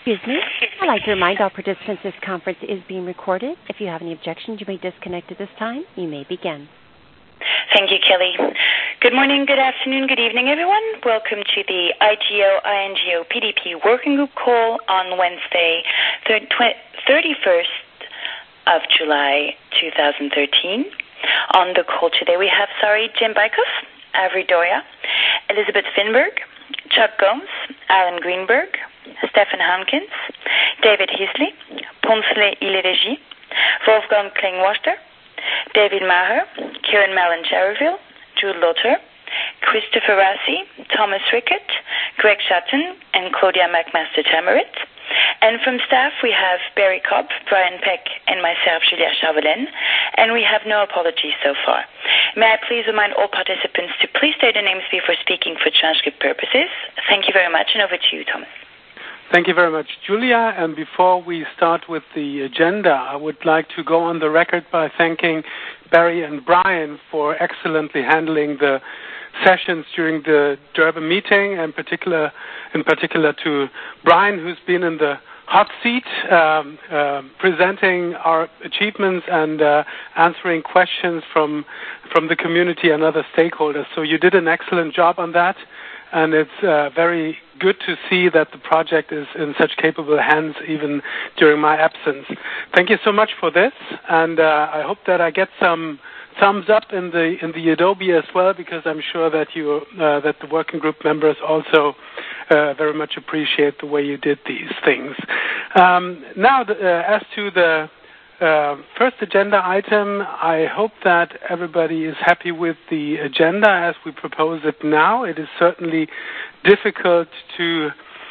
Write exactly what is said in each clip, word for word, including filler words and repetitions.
Excuse me. I'd like to remind all participants this conference is being recorded. If you have any objections, you may disconnect at this time. You may begin. Thank you, Kelly. Good morning, good afternoon, good evening, everyone. Welcome to the I G O I N G O P D P Working Group call on Wednesday, thirty-first of July, two thousand thirteen. On the call today, we have, sorry, Jim Bykoff, Avery Doya, Elizabeth Finberg, Chuck Gomes, Alan Greenberg, Stefan Hankins, David Heasley, Ponsle Ileregie, Wolfgang Klingwaster, David Maher, Kieran Mallon Cherryville, Jude Lotter, Christopher Rassi, Thomas Rickett, Greg Shatton, and Claudia McMaster Tamarit. And from staff, we have Barry Cobb, Brian Peck, and myself, Julia Chauvelin, and we have no apologies so far. May I please remind all participants to please state their names before speaking for transcript purposes. Thank you very much, and over to you, Thomas. Thank you very much, Julia. And before we start with the agenda, I would like to go on the record by thanking Barry and Brian for excellently handling the sessions during the Durban meeting, and particular, in particular to Brian, who's been in the hot seat, um, uh, presenting our achievements and uh, answering questions from from the community and other stakeholders. So you did an excellent job on that. And it's uh, very good to see that the project is in such capable hands even during my absence. Thank you so much for this, and uh, I hope that I get some thumbs up in the in the Adobe as well, because I'm sure that you uh, that the working group members also uh, very much appreciate the way you did these things. Um, now, the, uh, as to the Uh, first agenda item, I hope that everybody is happy with the agenda as we propose it now. It is certainly difficult to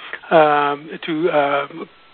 um, to uh,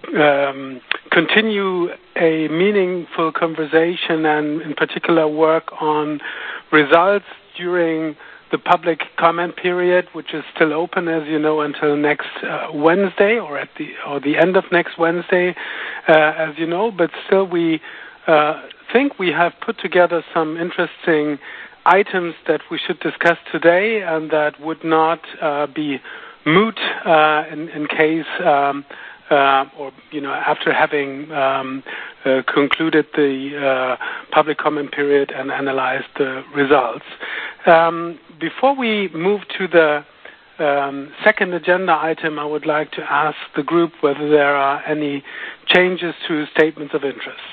um, continue a meaningful conversation and, in particular, work on results during the public comment period, which is still open, as you know, until next uh, Wednesday, or at the or the end of next Wednesday, uh, as you know. But still, we uh, think we have put together some interesting items that we should discuss today, and that would not uh, be moot uh, in, in case, um, uh, or you know, after having um, uh, concluded the uh, public comment period and analyzed the results. Um, Before we move to the um, second agenda item, I would like to ask the group whether there are any changes to statements of interest.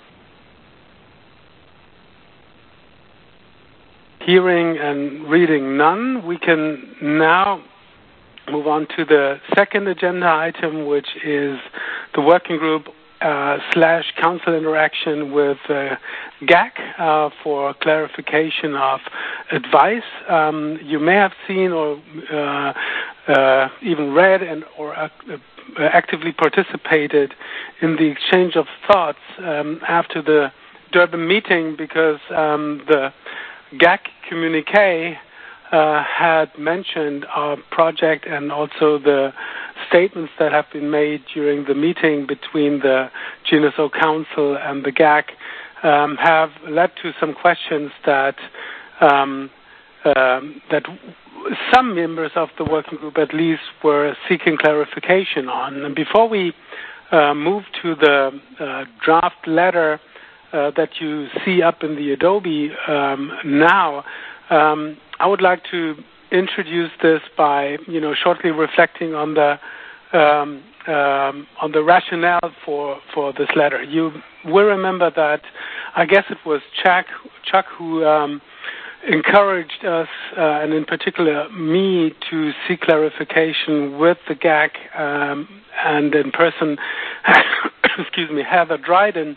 Hearing and reading none, we can now move on to the second agenda item, which is the working group Uh, slash council interaction with uh, G A C uh, for clarification of advice. Um, you may have seen or uh, uh, even read and or uh, actively participated in the exchange of thoughts um, after the Durban meeting, because um, the G A C communique uh, had mentioned our project, and also the statements that have been made during the meeting between the G N S O Council and the G A C um, have led to some questions that um, um, that some members of the working group at least were seeking clarification on. And before we uh, move to the uh, draft letter uh, that you see up in the Adobe um, now, um, I would like to introduce this by, you know, shortly reflecting on the um, um, on the rationale for for this letter. You will remember that I guess it was Chuck Chuck who um, encouraged us, uh, and in particular me, to seek clarification with the G A C um, and in person, excuse me, Heather Dryden,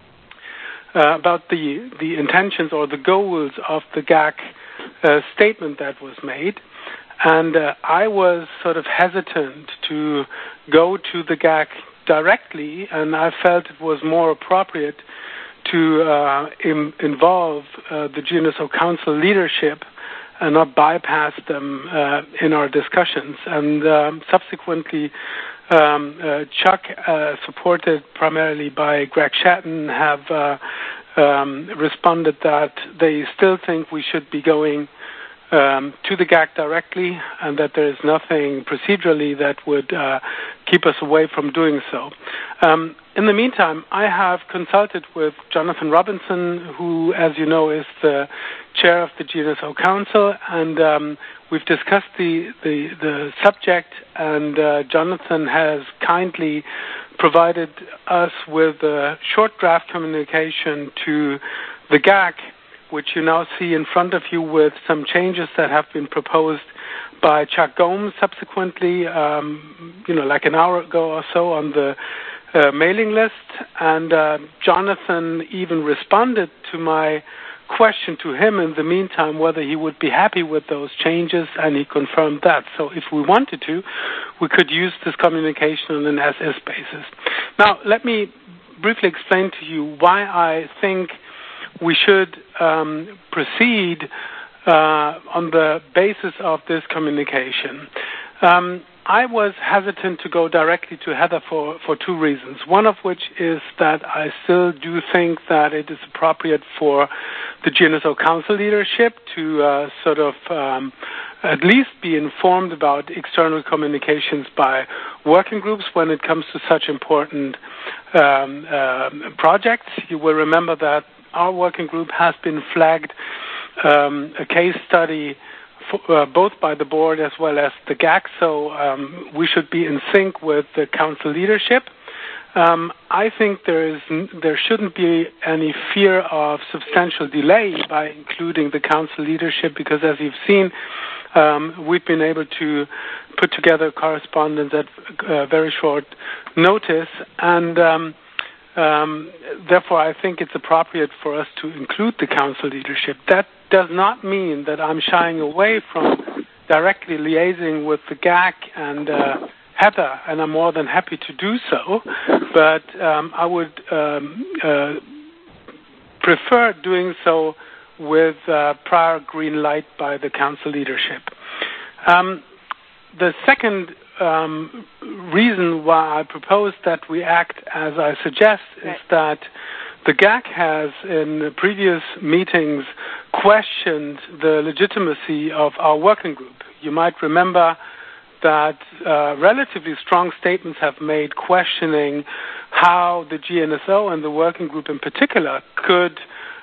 uh, about the the intentions or the goals of the G A C uh, statement that was made. And uh, I was sort of hesitant to go to the G A C directly, and I felt it was more appropriate to uh, im- involve uh, the G N S O Council leadership and not bypass them uh, in our discussions. And um, subsequently, um, uh, Chuck, uh, supported primarily by Greg Shatton, have uh, um, responded that they still think we should be going um, to the G A C directly, and that there is nothing procedurally that would uh, keep us away from doing so. Um, in the meantime, I have consulted with Jonathan Robinson, who, as you know, is the chair of the G N S O Council, and um, we've discussed the, the, the subject, and uh, Jonathan has kindly provided us with a short draft communication to the G A C, which you now see in front of you with some changes that have been proposed by Chuck Gomes subsequently, um, you know, like an hour ago or so on the uh, mailing list. And uh, Jonathan even responded to my question to him in the meantime whether he would be happy with those changes, and he confirmed that. So if we wanted to, we could use this communication on an as-is basis. Now, let me briefly explain to you why I think we should um, proceed uh, on the basis of this communication. Um, I was hesitant to go directly to Heather for, for two reasons. One of which is that I still do think that it is appropriate for the G N S O Council leadership to uh, sort of um, at least be informed about external communications by working groups when it comes to such important um, uh, projects. You will remember that our working group has been flagged um, a case study for, uh, both by the board as well as the G A C, so um, we should be in sync with the council leadership. Um, I think there is there shouldn't be any fear of substantial delay by including the council leadership, because as you've seen, um, we've been able to put together correspondence at uh, very short notice, and um, Um, therefore, I think it's appropriate for us to include the council leadership. That does not mean that I'm shying away from directly liaising with the G A C and uh, Heather, and I'm more than happy to do so. But um, I would um, uh, prefer doing so with uh, prior green light by the council leadership. Um, the second Um, reason why I propose that we act as I suggest is that the G A C has in previous meetings questioned the legitimacy of our working group. You might remember that uh, relatively strong statements have made questioning how the G N S O and the working group in particular could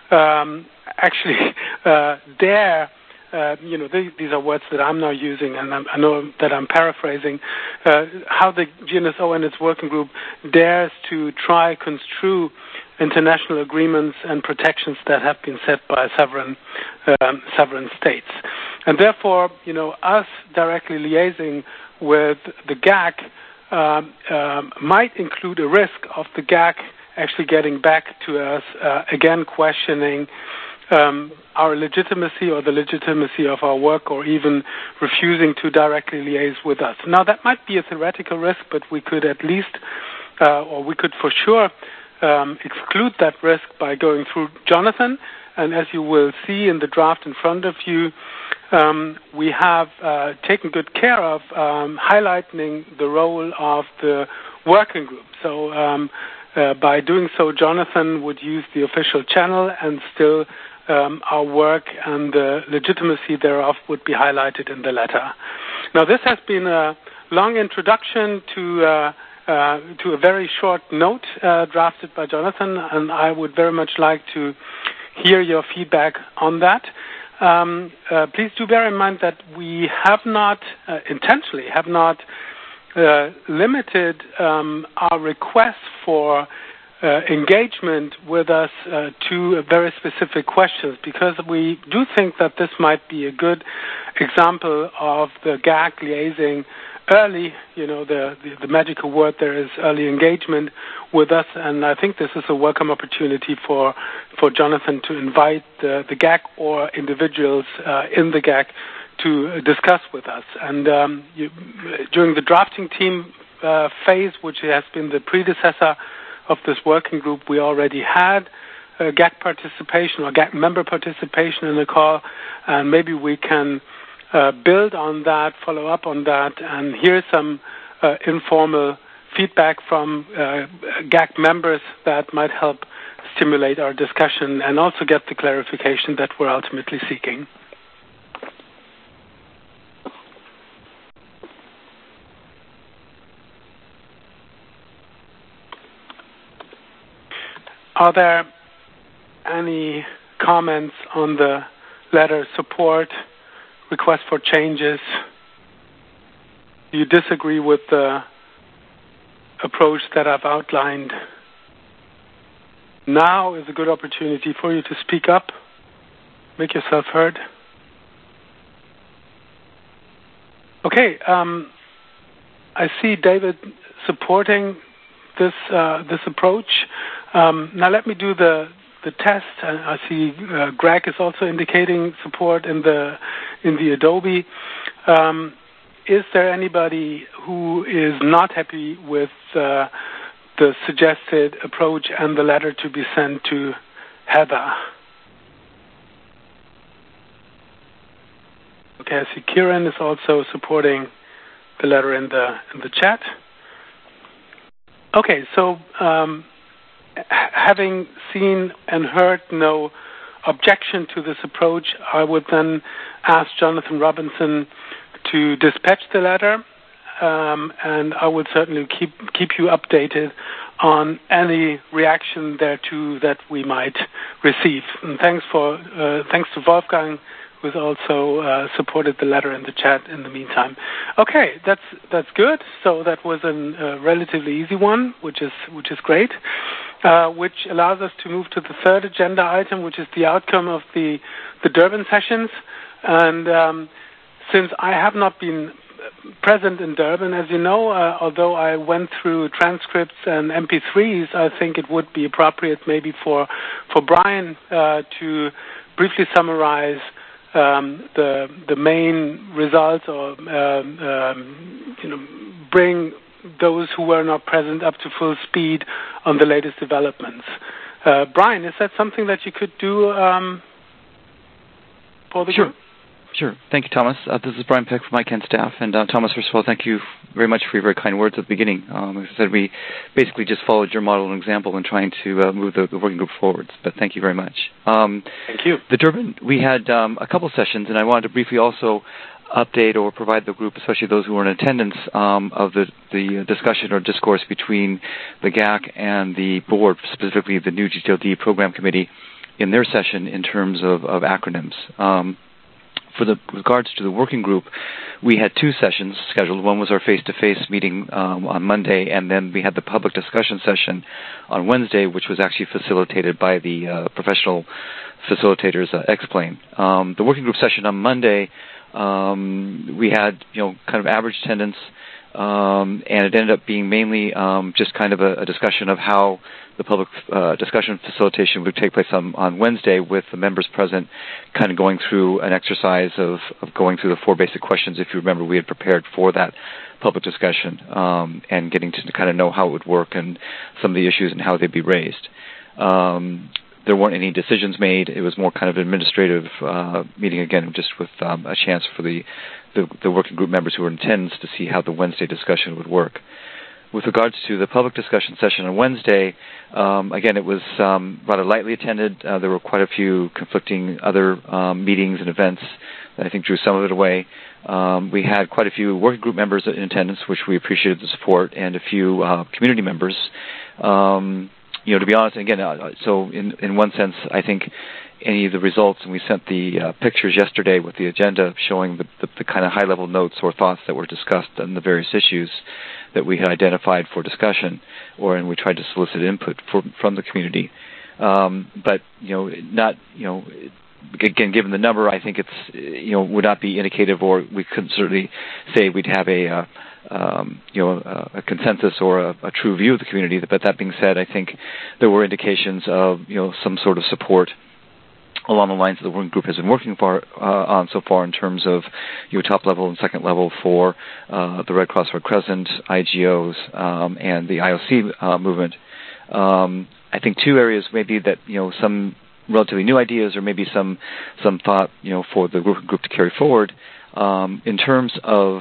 um, actually uh, dare Uh, you know, they, these are words that I'm now using, and I'm, I know that I'm paraphrasing, uh, how the G N S O and its working group dares to try construe international agreements and protections that have been set by sovereign, um, sovereign states. And therefore, you know, us directly liaising with the G A C um, um, might include a risk of the G A C actually getting back to us, uh, again questioning Um, our legitimacy or the legitimacy of our work, or even refusing to directly liaise with us. Now, that might be a theoretical risk, but we could at least, uh, or we could for sure um, exclude that risk by going through Jonathan. And as you will see in the draft in front of you, um, we have uh, taken good care of um, highlighting the role of the working group. So um, uh, by doing so, Jonathan would use the official channel, and still Um, our work and the legitimacy thereof would be highlighted in the letter. Now, this has been a long introduction to uh, uh, to a very short note uh, drafted by Jonathan, and I would very much like to hear your feedback on that. Um, uh, please do bear in mind that we have not, uh, intentionally, have not uh, limited um, our request for Uh, engagement with us uh, to very specific questions, because we do think that this might be a good example of the G A C liaising early, you know, the, the, the magical word there is early engagement with us, and I think this is a welcome opportunity for, for Jonathan to invite the, the G A C or individuals uh, in the G A C to discuss with us. And um, you, during the drafting team uh, phase, which has been the predecessor of this working group, we already had uh, G A C participation or G A C member participation in the call, and maybe we can uh, build on that, follow up on that, and hear some uh, informal feedback from uh, G A C members that might help stimulate our discussion and also get the clarification that we're ultimately seeking. are there any comments on the letter? Support, request for changes? Do you disagree with the approach that I've outlined? Now is a good opportunity for you to speak up, make yourself heard. Okay, um, I see David supporting this uh, this approach. Um, now let me do the the test. I see uh, Greg is also indicating support in the in the Adobe. Um, is there anybody who is not happy with uh, the suggested approach and the letter to be sent to Heather? Okay, I see Kieran is also supporting the letter in the in the chat. Okay, so um, having seen and heard no objection to this approach, I would then ask Jonathan Robinson to dispatch the letter, um, and I would certainly keep keep you updated on any reaction thereto that we might receive. And thanks for uh, thanks to Wolfgang, who's also uh, supported the letter in the chat in the meantime. Okay, that's that's good. So that was a uh, relatively easy one, which is which is great, uh, which allows us to move to the third agenda item, which is the outcome of the the Durban sessions. And um, since I have not been present in Durban, as you know, uh, although I went through transcripts and M P threes, I think it would be appropriate maybe for for Brian uh, to briefly summarize Um, the the main results, or um, um, you know, bring those who were not present up to full speed on the latest developments. Uh, Brian, is that something that you could do um, for the Sure. group? Sure. Thank you, Thomas. Uh, this is Brian Peck from ICANN staff. And uh, Thomas, first of all, thank you very much for your very kind words at the beginning. Um, as I said, we basically just followed your model and example in trying to uh, move the, the working group forwards. But thank you very much. Um, thank you. The Durban, we had um, a couple sessions, and I wanted to briefly also update or provide the group, especially those who were in attendance, um, of the, the discussion or discourse between the G A C and the board, specifically the new G T L D program committee, in their session in terms of, of acronyms. Um, For the with regards to the working group, we had two sessions scheduled. One was our face-to-face meeting um, on Monday, and then we had the public discussion session on Wednesday, which was actually facilitated by the uh, professional facilitators, uh, X-Plane. Um, the working group session on Monday, um, we had you know kind of average attendance, um, and it ended up being mainly um, just kind of a, a discussion of how the public uh, discussion facilitation would take place on, on Wednesday, with the members present kind of going through an exercise of, of going through the four basic questions. If you remember, we had prepared for that public discussion, um, and getting to kind of know how it would work and some of the issues and how they'd be raised. Um, there weren't any decisions made. It was more kind of an administrative uh, meeting, again, just with um, a chance for the, the, the working group members who were in attendance to see how the Wednesday discussion would work. With regards to the public discussion session on Wednesday, um, again, it was um, rather lightly attended. Uh, there were quite a few conflicting other um, meetings and events that I think drew some of it away. Um, we had quite a few working group members in attendance, which we appreciated the support, and a few uh, community members. Um, you know, to be honest, again, uh, so in, in one sense, I think any of the results, and we sent the uh, pictures yesterday with the agenda showing the, the, the kind of high-level notes or thoughts that were discussed on the various issues that we had identified for discussion, or and we tried to solicit input for, from the community. Um, but you know, not you know, again, given the number, I think it's you know would not be indicative, or we couldn't certainly say we'd have a uh, um, you know a, a consensus or a, a true view of the community. But that being said, I think there were indications of you know some sort of support along the lines that the working group has been working for, uh, on so far in terms of you know, top level and second level for uh, the Red Cross Red Crescent, I G Os, um, and the I O C uh, movement. Um, I think two areas maybe that you know some relatively new ideas, or maybe some some thought you know for the working group to carry forward um, in terms of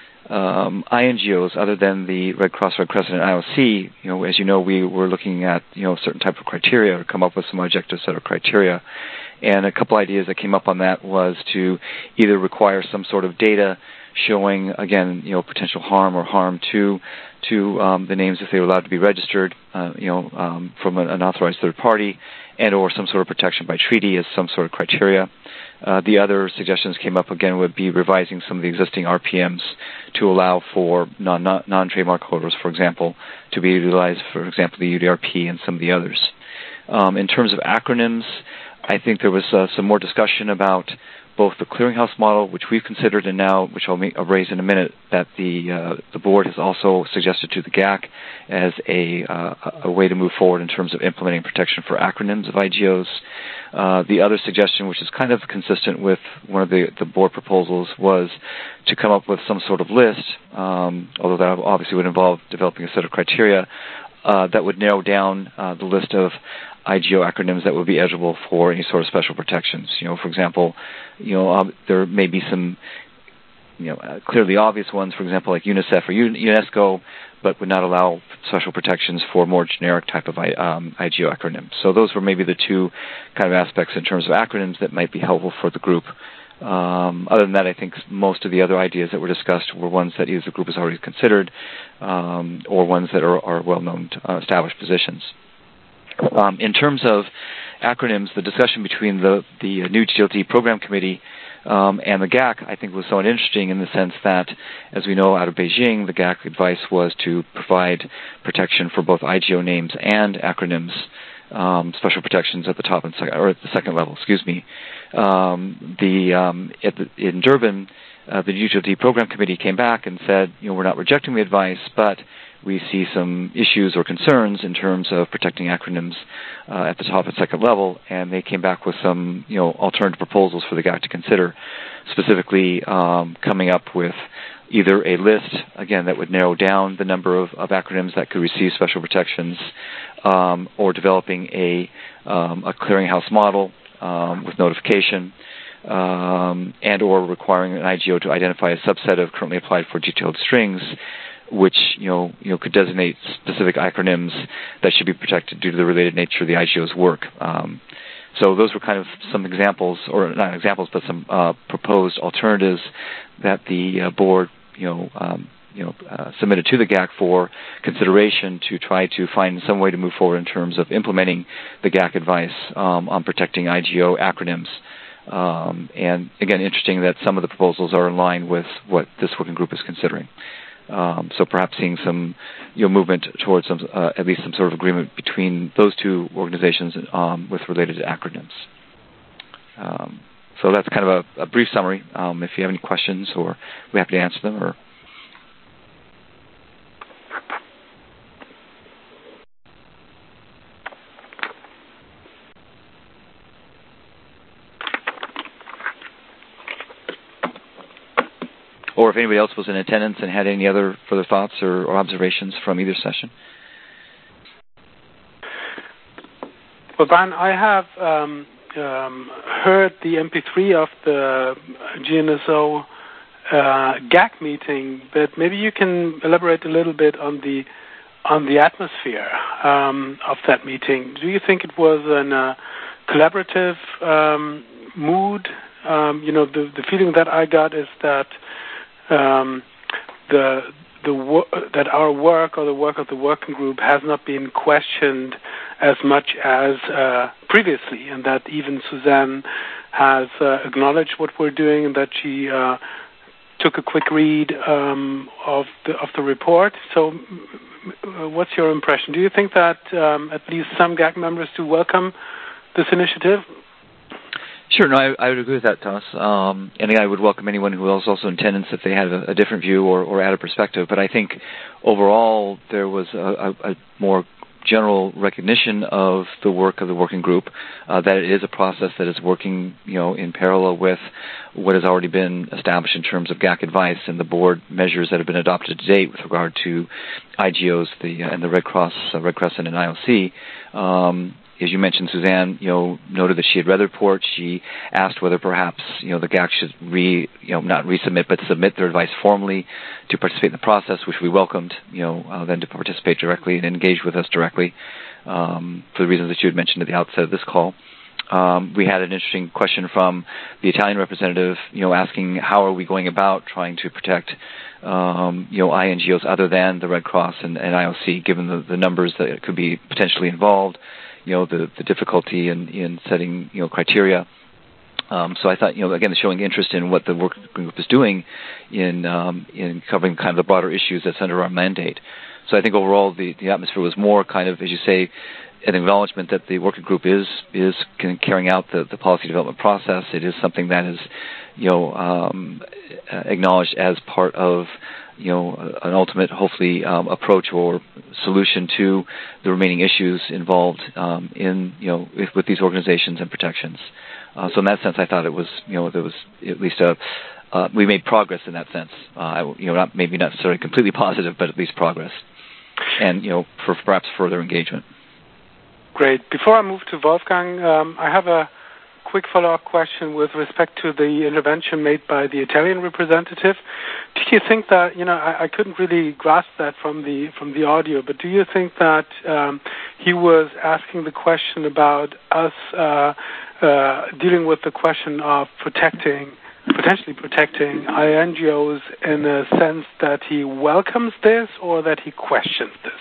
um, I N G Os other than the Red Cross Red Crescent and I O C. You know, as you know, we were looking at you know certain type of criteria to come up with some objective set of criteria. And a couple ideas that came up on that was to either require some sort of data showing, again, you know, potential harm or harm to to um, the names if they were allowed to be registered, uh, you know, um, from an, an authorized third party, and or some sort of protection by treaty as some sort of criteria. Uh, the other suggestions came up again would be revising some of the existing R P Ms to allow for non, non, non-trademark holders, for example, to be utilized, for example, the U D R P and some of the others. Um, in terms of acronyms, I think there was uh, some more discussion about both the clearinghouse model, which we've considered, and now, which I'll, make, I'll raise in a minute, that the uh, the board has also suggested to the G A C as a uh, a way to move forward in terms of implementing protection for acronyms of I G Os. Uh, the other suggestion, which is kind of consistent with one of the, the board proposals, was to come up with some sort of list, um, although that obviously would involve developing a set of criteria uh, that would narrow down uh, the list of I G O acronyms that would be eligible for any sort of special protections. You know, for example, you know, um, there may be some, you know, uh, clearly obvious ones, for example, like UNICEF or UNESCO, but would not allow special protections for more generic type of um, I G O acronyms. So those were maybe the two kind of aspects in terms of acronyms that might be helpful for the group. Um, other than that, I think most of the other ideas that were discussed were ones that either the group has already considered um, or ones that are, are well-known uh, established positions. Um, in terms of acronyms, the discussion between the, the new G L T program committee um, and the G A C, I think, was somewhat interesting in the sense that, as we know out of Beijing, the G A C advice was to provide protection for both I G O names and acronyms, um, special protections at the top and second, or at the second level. Excuse me. Um, the, um, at the in Durban, uh, the G L T program committee came back and said, you know, we're not rejecting the advice, but we see some issues or concerns in terms of protecting acronyms uh, at the top and second level, and they came back with some, you know, alternative proposals for the G A C to consider, specifically um, coming up with either a list, again, that would narrow down the number of, of acronyms that could receive special protections, um, or developing a, um, a clearinghouse model um, with notification, um, and or requiring an I G O to identify a subset of currently applied for detailed strings, which you know you know could designate specific acronyms that should be protected due to the related nature of the I G O's work. Um, so those were kind of some examples, or not examples, but some uh, proposed alternatives that the uh, board you know um, you know uh, submitted to the G A C for consideration to try to find some way to move forward in terms of implementing the G A C advice um, on protecting I G O acronyms. Um, and again, interesting that some of the proposals are in line with what this working group is considering. Um, so perhaps seeing some, you know, movement towards some, uh, at least some sort of agreement between those two organizations um, with related acronyms. Um, so that's kind of a, a brief summary. Um, if you have any questions, or we're happy to answer them. Or Or if anybody else was in attendance and had any other further thoughts or, or observations from either session. Well, Brian, I have um, um, heard the M P three of the G N S O uh, G A C meeting, but maybe you can elaborate a little bit on the on the atmosphere um, of that meeting. Do you think it was a uh, collaborative um, mood? Um, you know, the the feeling that I got is that Um, the the wo- that our work or the work of the working group has not been questioned as much as uh, previously, and that even Suzanne has uh, acknowledged what we're doing, and that she uh, took a quick read um, of the of the report. So, uh, what's your impression? Do you think that um, at least some G A C members do welcome this initiative? Sure, no, I, I would agree with that, Thomas. Um, and I would welcome anyone who was also in attendance if they had a, a different view or, or added perspective. But I think overall there was a, a, a more general recognition of the work of the working group, uh, that it is a process that is working, you know, in parallel with what has already been established in terms of G A C advice and the board measures that have been adopted to date with regard to I G Os, the and the Red Cross, uh, Red Crescent, and I O C. Um, As you mentioned, Suzanne, you know, noted that she had read the report. She asked whether perhaps, you know, the G A C should re, you know, not resubmit, but submit their advice formally to participate in the process, which we welcomed, you know, uh, then to participate directly and engage with us directly um, for the reasons that you had mentioned at the outset of this call. Um, we had an interesting question from the Italian representative, you know, asking how are we going about trying to protect um, you know, I N G Os other than the Red Cross and, and I O C, given the, the numbers that could be potentially involved, you know, the, the difficulty in, in setting, you know, criteria. Um, so I thought, you know, again, showing interest in what the working group is doing in um, in covering kind of the broader issues that's under our mandate. So I think overall the, the atmosphere was more kind of, as you say, an acknowledgement that the working group is is carrying out the, the policy development process. It is something that is, you know, um, acknowledged as part of, you know, an ultimate, hopefully, um, approach or solution to the remaining issues involved um, in, you know, with, with these organizations and protections. Uh, so in that sense, I thought it was, you know, there was at least a, uh, we made progress in that sense. Uh, you know, not maybe not necessarily completely positive, but at least progress, and you know, for perhaps further engagement. Great. Before I move to Wolfgang, um, I have a quick follow-up question with respect to the intervention made by the Italian representative. Do you think that, you know, I, I couldn't really grasp that from the from the audio, but do you think that um, he was asking the question about us uh, uh, dealing with the question of protecting, potentially protecting I N G Os in a sense that he welcomes this or that he questions this?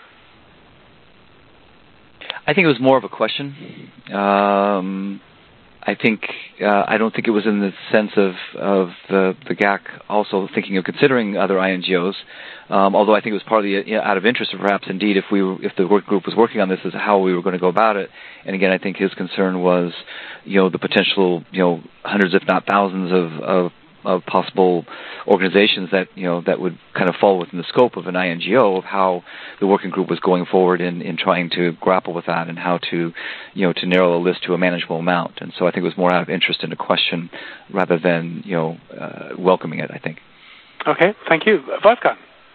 I think it was more of a question. Um, I think uh, I don't think it was in the sense of of the, the G A C also thinking of considering other I N G Os. Um, although I think it was partly you know, out of interest, or perhaps indeed, if we were, if the work group was working on this, as how we were going to go about it. And again, I think his concern was, you know, the potential, you know, hundreds, if not thousands, of, of of possible organizations that, you know, that would kind of fall within the scope of an I N G O, of how the working group was going forward in, in trying to grapple with that and how to, you know, to narrow the list to a manageable amount. And so I think it was more out of interest in the question rather than, you know, uh, welcoming it, I think. Okay, thank you. Wolfgang.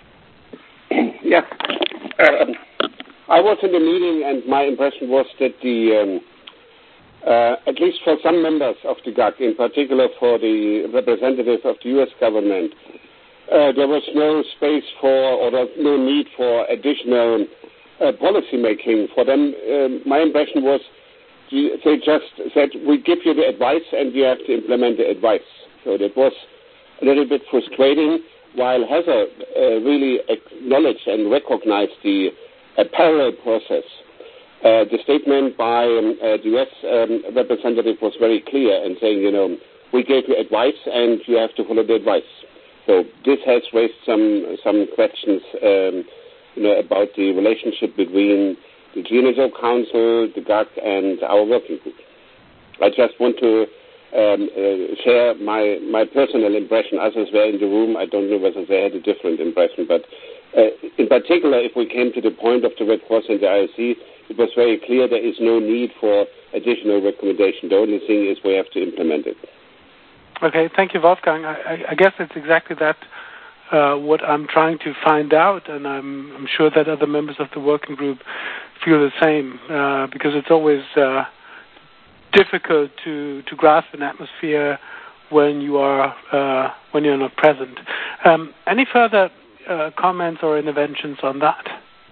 Yeah. Um, I was in the meeting and my impression was that the um, Uh, at least for some members of the G A C, in particular for the representative of the U S government, uh, there was no space for, or no need for additional uh, policy making. For them, uh, my impression was they just said, we give you the advice and you have to implement the advice. So that was a little bit frustrating, while Heather uh, really acknowledged and recognized the uh, parallel process. Uh, the statement by um, uh, the U S um, representative was very clear in saying, you know, we gave you advice and you have to follow the advice. So this has raised some some questions, um, you know, about the relationship between the G N S O Council, the G A C, and our working group. I just want to um, uh, share my, my personal impression. Others were in the room. I don't know whether they had a different impression, but uh, in particular, if we came to the point of the Red Cross and the I O C, it was very clear there is no need for additional recommendation. The only thing is we have to implement it. Okay, thank you, Wolfgang. I, I guess it's exactly that uh, what I'm trying to find out, and I'm, I'm sure that other members of the working group feel the same, uh, because it's always uh, difficult to, to grasp an atmosphere when you are uh, when you're not present. Um, any further uh, comments or interventions on that?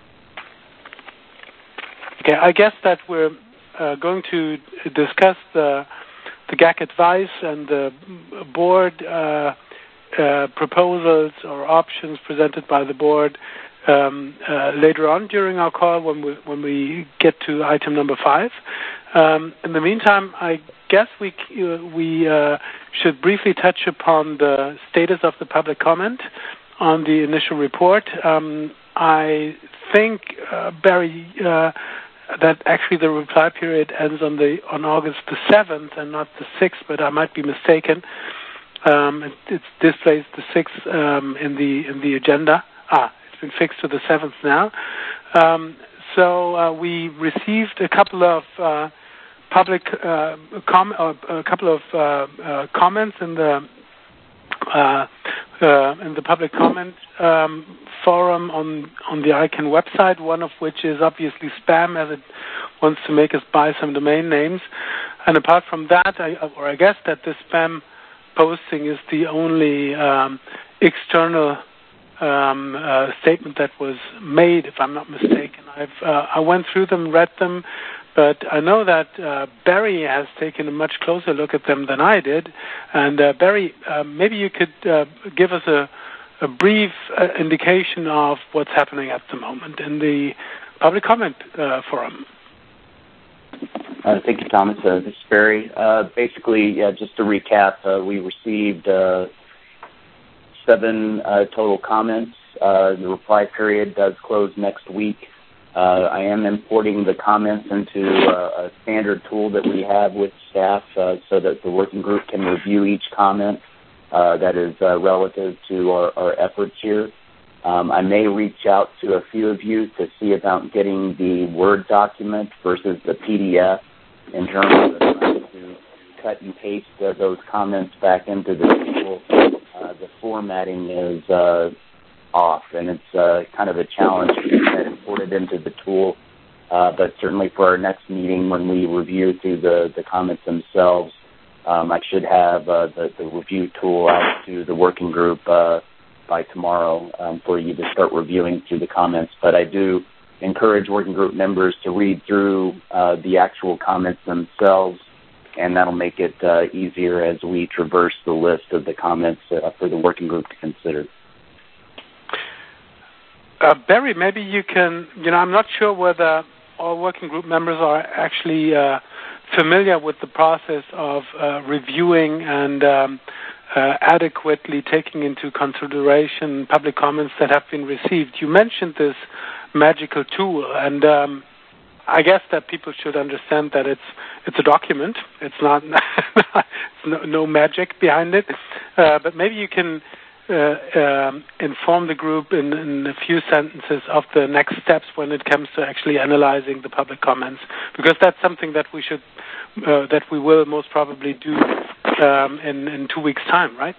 Okay, I guess that we're uh, going to discuss the, the G A C advice and the board uh, uh, proposals or options presented by the board um, uh, later on during our call when we when we get to item number five. Um, in the meantime, I guess we uh, we uh, should briefly touch upon the status of the public comment on the initial report. Um, I think uh, Barry. Uh, that actually the reply period ends on the on August the seventh and not the sixth, but I might be mistaken. Um, it, it displays the sixth um, in the in the agenda. Ah, it's been fixed to the seventh now. Um, so uh, we received a couple of uh, public uh, com- uh, a couple of uh, uh, comments in the uh, uh, in the public comment um, forum on, on the I C A N website, one of which is obviously spam, as it wants to make us buy some domain names. And apart from that, I, or I guess that the spam posting is the only um, external um, uh, statement that was made, if I'm not mistaken. I've uh, I went through them, read them, but I know that uh, Barry has taken a much closer look at them than I did. And uh, Barry, uh, maybe you could uh, give us a, a brief uh, indication of what's happening at the moment in the public comment uh, forum. Uh, thank you, Thomas. Uh, this is Barry. Uh, basically, uh, just to recap, uh, we received uh, seven uh, total comments. Uh, the reply period does close next week. Uh, I am importing the comments into uh, a standard tool that we have with staff uh, so that the working group can review each comment uh, that is uh, relative to our, our efforts here. Um, I may reach out to a few of you to see about getting the Word document versus the P D F in terms of trying to cut and paste uh, those comments back into the tool. Uh, the formatting is uh, off, and it's uh, kind of a challenge to get that imported into the tool. Uh, but certainly for our next meeting, when we review through the, the comments themselves, um, I should have uh, the, the review tool out to the working group uh, by tomorrow um, for you to start reviewing through the comments. But I do encourage working group members to read through uh, the actual comments themselves, and that'll make it uh, easier as we traverse the list of the comments uh, for the working group to consider. Uh, Barry, maybe you can, you know, I'm not sure whether all working group members are actually uh, familiar with the process of uh, reviewing and um, uh, adequately taking into consideration public comments that have been received. You mentioned this magical tool, and um, I guess that people should understand that it's it's a document. It's not it's no, no magic behind it, uh, but maybe you can Uh, um, inform the group in, in a few sentences of the next steps when it comes to actually analyzing the public comments, because that's something that we should, uh, that we will most probably do um, in, in two weeks' time, right?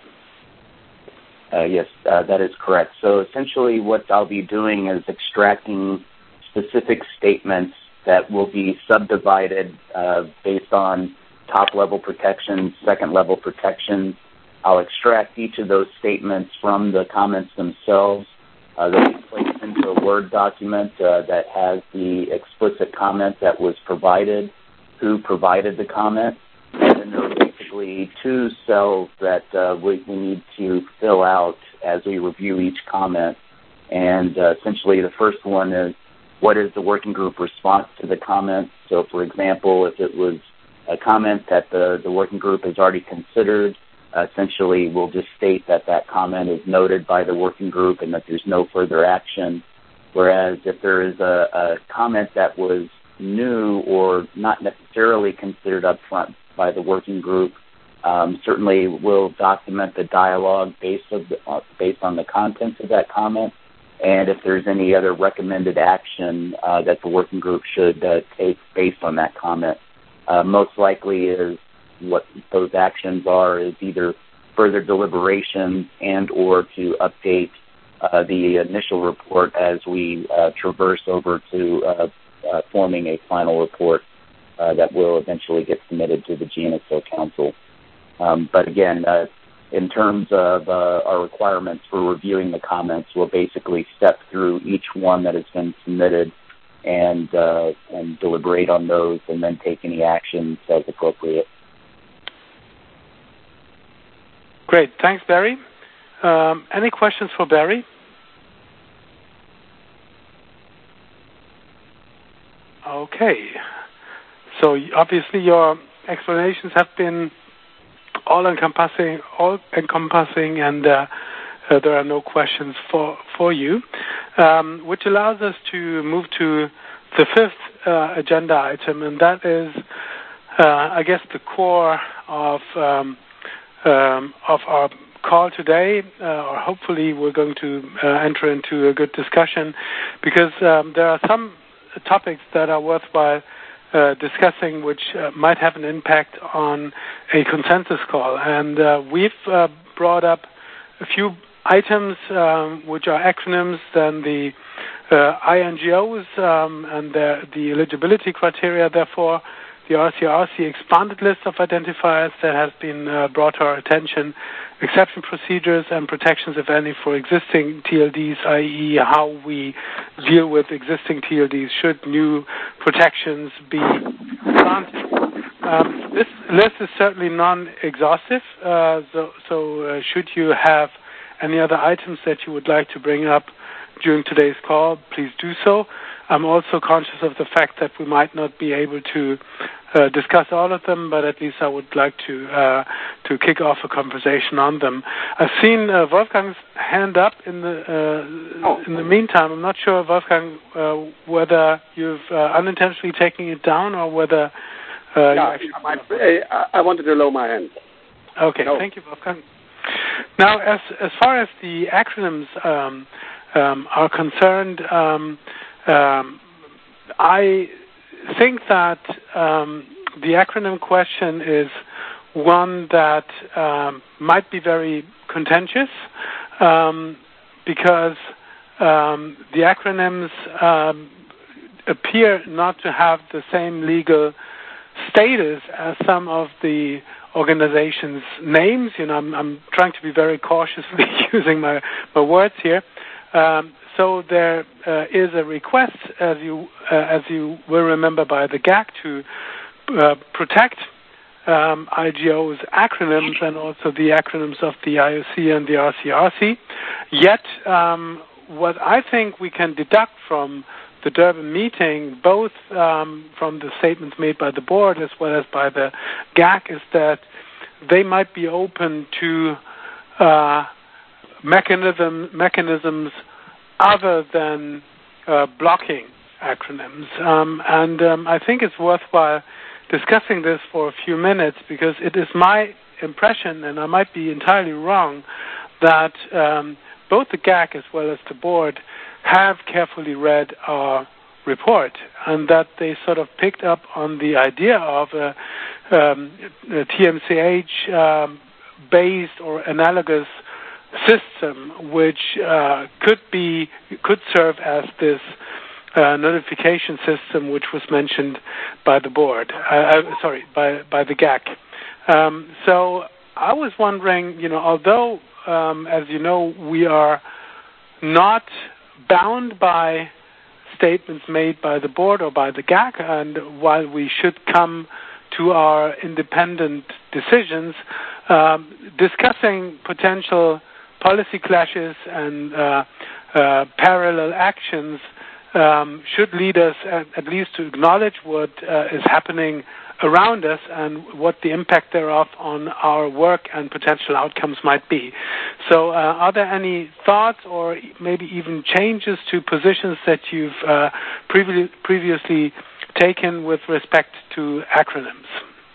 Uh, yes, uh, that is correct. So essentially what I'll be doing is extracting specific statements that will be subdivided uh, based on top-level protection, second-level protection. I'll extract each of those statements from the comments themselves. Uh, they'll be placed into a Word document uh, that has the explicit comment that was provided, who provided the comment, and then there are basically two cells that uh, we, we need to fill out as we review each comment. And uh, essentially the first one is, what is the working group response to the comment? So, for example, if it was a comment that the, the working group has already considered, Uh, essentially, we'll just state that that comment is noted by the working group and that there's no further action. Whereas if there is a, a comment that was new or not necessarily considered up front by the working group, um, certainly we'll document the dialogue based, of the, uh, based on the contents of that comment. And if there's any other recommended action uh, that the working group should uh, take based on that comment, uh, most likely is what those actions are is either further deliberation and or to update uh, the initial report as we uh, traverse over to uh, uh, forming a final report uh, that will eventually get submitted to the G N S O Council. Um, but again, uh, in terms of uh, our requirements for reviewing the comments, we'll basically step through each one that has been submitted and, uh, and deliberate on those and then take any actions as appropriate. Great. Thanks, Barry. Um, any questions for Barry? Okay. So obviously your explanations have been all-encompassing, all-encompassing, and uh, uh, there are no questions for for you, um, which allows us to move to the fifth uh, agenda item, and that is, uh, I guess, the core of um, Um, of our call today, uh, or hopefully we're going to uh, enter into a good discussion, because um, there are some topics that are worthwhile uh, discussing which uh, might have an impact on a consensus call. And uh, we've uh, brought up a few items um, which are acronyms, then the uh, I N G Os um, and the, the eligibility criteria, therefore, the R C R C expanded list of identifiers that has been uh, brought to our attention, exception procedures and protections, if any, for existing T L Ds, that is how we deal with existing T L Ds should new protections be granted. Um, this list is certainly non-exhaustive, uh, so, so uh, should you have any other items that you would like to bring up during today's call, please do so. I'm also conscious of the fact that we might not be able to uh, discuss all of them, but at least I would like to uh, to kick off a conversation on them. I've seen uh, Wolfgang's hand up in the uh, oh. in the meantime. I'm not sure, Wolfgang, uh, whether you've uh, unintentionally taken it down or whether uh, yeah, you my, I, I wanted to lower my hand. Okay, no. Thank you, Wolfgang. Now, as as far as the acronyms um, um, are concerned, um, um, I think that um, the acronym question is one that um, might be very contentious um, because um, the acronyms um, appear not to have the same legal status as some of the organizations' names. You know, I'm, I'm trying to be very cautiously using my, my words here. Um, so there uh, is a request, as you uh, as you will remember, by the G A C to uh, protect um, I G O's acronyms and also the acronyms of the I O C and the R C R C. Yet, um, what I think we can deduct from the Durban meeting, both um, from the statements made by the board as well as by the G A C, is that they might be open to uh, mechanism, mechanisms other than uh, blocking acronyms. Um, and um, I think it's worthwhile discussing this for a few minutes because it is my impression, and I might be entirely wrong, that um, both the G A C as well as the board have carefully read our report and that they sort of picked up on the idea of a, um, a T M C H um, based or analogous system which uh, could be could serve as this uh, notification system which was mentioned by the board. Uh, uh, sorry, by by the G A C. Um, so I was wondering, you know, although um, as you know we are not bound by statements made by the board or by the G A C, and while we should come to our independent decisions, um, discussing potential policy clashes and uh, uh, parallel actions um, should lead us at, at least to acknowledge what uh, is happening around us and what the impact thereof on our work and potential outcomes might be. So uh, are there any thoughts or maybe even changes to positions that you've uh, previ- previously taken with respect to acronyms?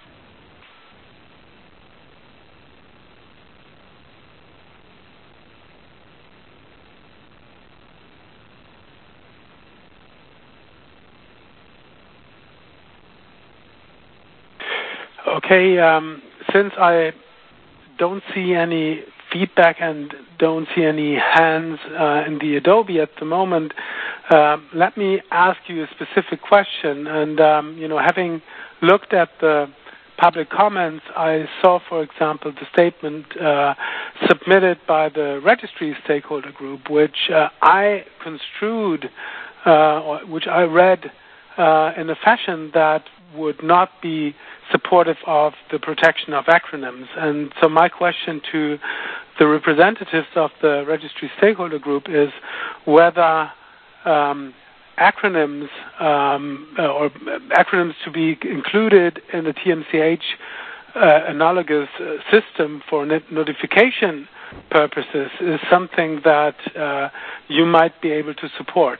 Okay, um, since I don't see any feedback and don't see any hands uh, in the Adobe at the moment, uh, let me ask you a specific question. And, um, you know, having looked at the public comments, I saw, for example, the statement uh, submitted by the registry stakeholder group, which uh, I construed, uh, or which I read uh, in a fashion that would not be supportive of the protection of acronyms. And so my question to the representatives of the registry stakeholder group is whether um, acronyms um, or acronyms to be included in the T M C H uh, analogous uh, system for net notification purposes is something that uh, you might be able to support.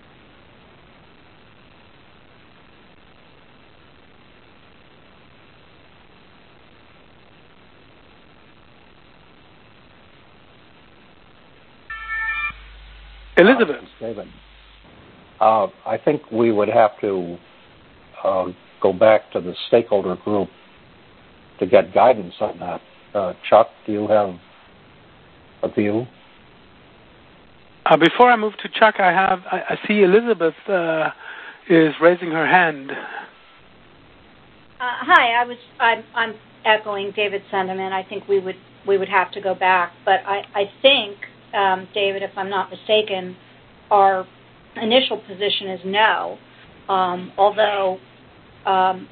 Elizabeth. Uh, David. Uh, I think we would have to uh, go back to the stakeholder group to get guidance on that. Uh, Chuck, do you have a view? Uh, before I move to Chuck, I have I, I see Elizabeth uh, is raising her hand. Uh, hi, I was I'm, I'm echoing David's sentiment. I think we would we would have to go back, but I I think. Um, David, if I'm not mistaken, our initial position is no, um, although um,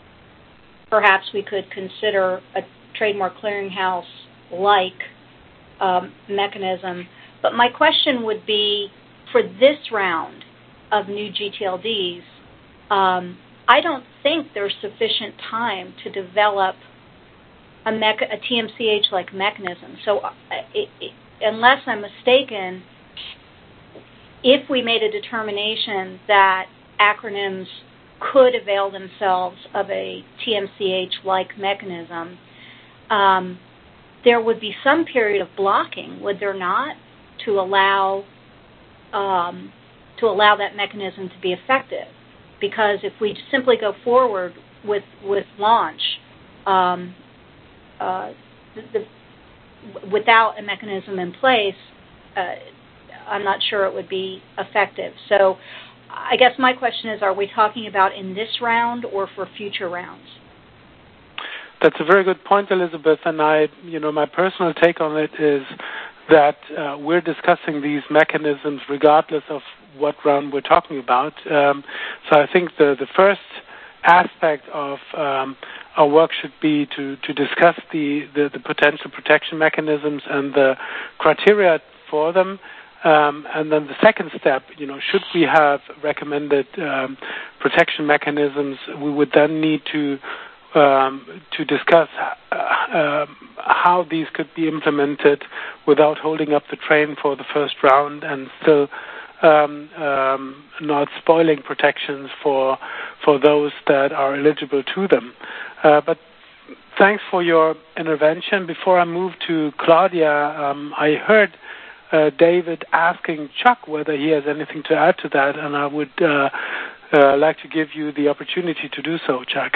perhaps we could consider a trademark clearinghouse-like um, mechanism. But my question would be, for this round of new G T L Ds, um, I don't think there's sufficient time to develop a, mecha- a T M C H-like mechanism. So uh, it, it, unless I'm mistaken, if we made a determination that acronyms could avail themselves of a T M C H-like mechanism, um, there would be some period of blocking, would there not, to allow um, to allow that mechanism to be effective? Because if we simply go forward with with launch um, uh, the, the, without a mechanism in place, uh, I'm not sure it would be effective. So I guess my question is, are we talking about in this round or for future rounds? That's a very good point, Elizabeth, and I, you know, my personal take on it is that uh, we're discussing these mechanisms regardless of what round we're talking about. Um, so I think the, the first aspect of um, our work should be to, to discuss the, the, the potential protection mechanisms and the criteria for them. Um, and then the second step, you know, should we have recommended um, protection mechanisms, we would then need to um, to discuss uh, uh, how these could be implemented without holding up the train for the first round and still um, um, not spoiling protections for for those that are eligible to them. Uh, but thanks for your intervention. Before I move to Claudia, um, I heard Uh, David asking Chuck whether he has anything to add to that, and I would uh, uh, like to give you the opportunity to do so, Chuck.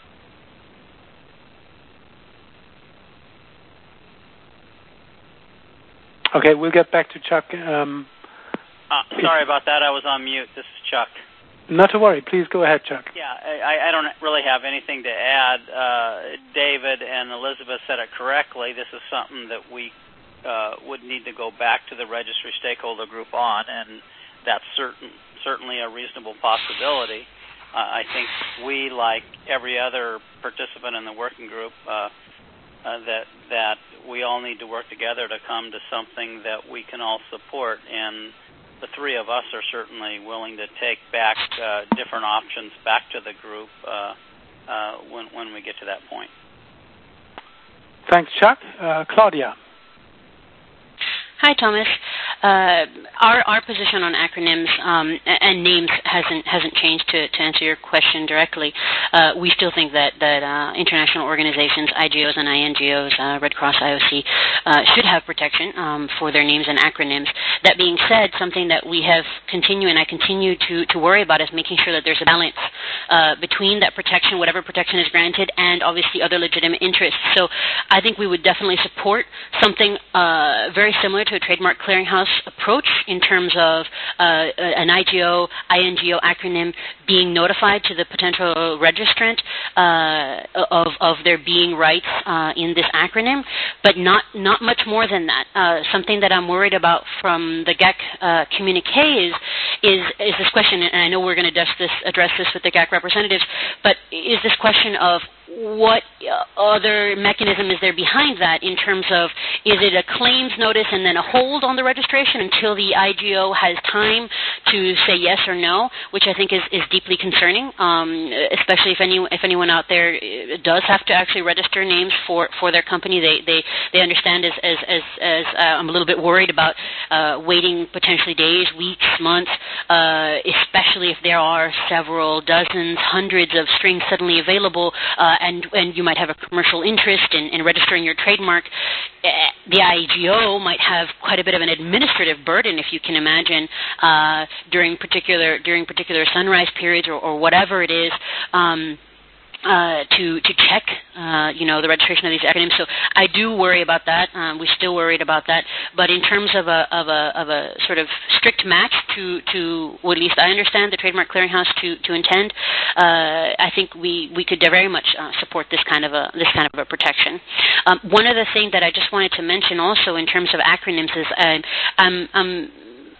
Okay, we'll get back to Chuck. Um, uh, sorry about that. I was on mute. This is Chuck. Not to worry. Please go ahead, Chuck. Yeah, I, I don't really have anything to add. Uh, David and Elizabeth said it correctly. This is something that we Uh, would need to go back to the registry stakeholder group on, and that's certain, certainly a reasonable possibility. Uh, I think we, like every other participant in the working group, uh, uh, that that we all need to work together to come to something that we can all support, and the three of us are certainly willing to take back uh, different options back to the group uh, uh, when, when we get to that point. Thanks, Chuck. Uh, Claudia. Hi, Thomas. Uh, our our position on acronyms um, and names hasn't hasn't changed. To, to answer your question directly, uh, we still think that that uh, international organizations, I G Os and I N G Os, uh, Red Cross, I O C, uh, should have protection um, for their names and acronyms. That being said, something that we have continued and I continue to to worry about is making sure that there's a balance uh, between that protection, whatever protection is granted, and obviously other legitimate interests. So I think we would definitely support something uh, very similar to a trademark clearinghouse approach in terms of uh, an I G O, I N G O acronym being notified to the potential registrant uh, of, of there being rights uh, in this acronym, but not, not much more than that. Uh, something that I'm worried about from the G A C uh, communique is, is, is this question, and I know we're going to address this, address this with the G A C representatives, but is this question of what other mechanism is there behind that in terms of, is it a claims notice and then a hold on the registration until the I G O has time to say yes or no, which I think is, is deeply concerning, um, especially if, any, if anyone out there does have to actually register names for, for their company. They they, they understand as, as, as, as uh, I'm a little bit worried about uh, waiting potentially days, weeks, months, uh, especially if there are several dozens, hundreds of strings suddenly available, uh, and, and you might have a commercial interest in, in registering your trademark. The I G O might have quite a bit of an administrative burden, if you can imagine, uh, during particular during particular sunrise periods or, or whatever it is. Um, Uh, to to check, uh, you know, the registration of these acronyms. So I do worry about that. Um, we're still worried about that. But in terms of a of a of a sort of strict match to to what at least I understand the Trademark Clearinghouse to to intend, uh, I think we we could very much uh, support this kind of a this kind of a protection. Um, one other thing that I just wanted to mention also in terms of acronyms is uh, I'm I'm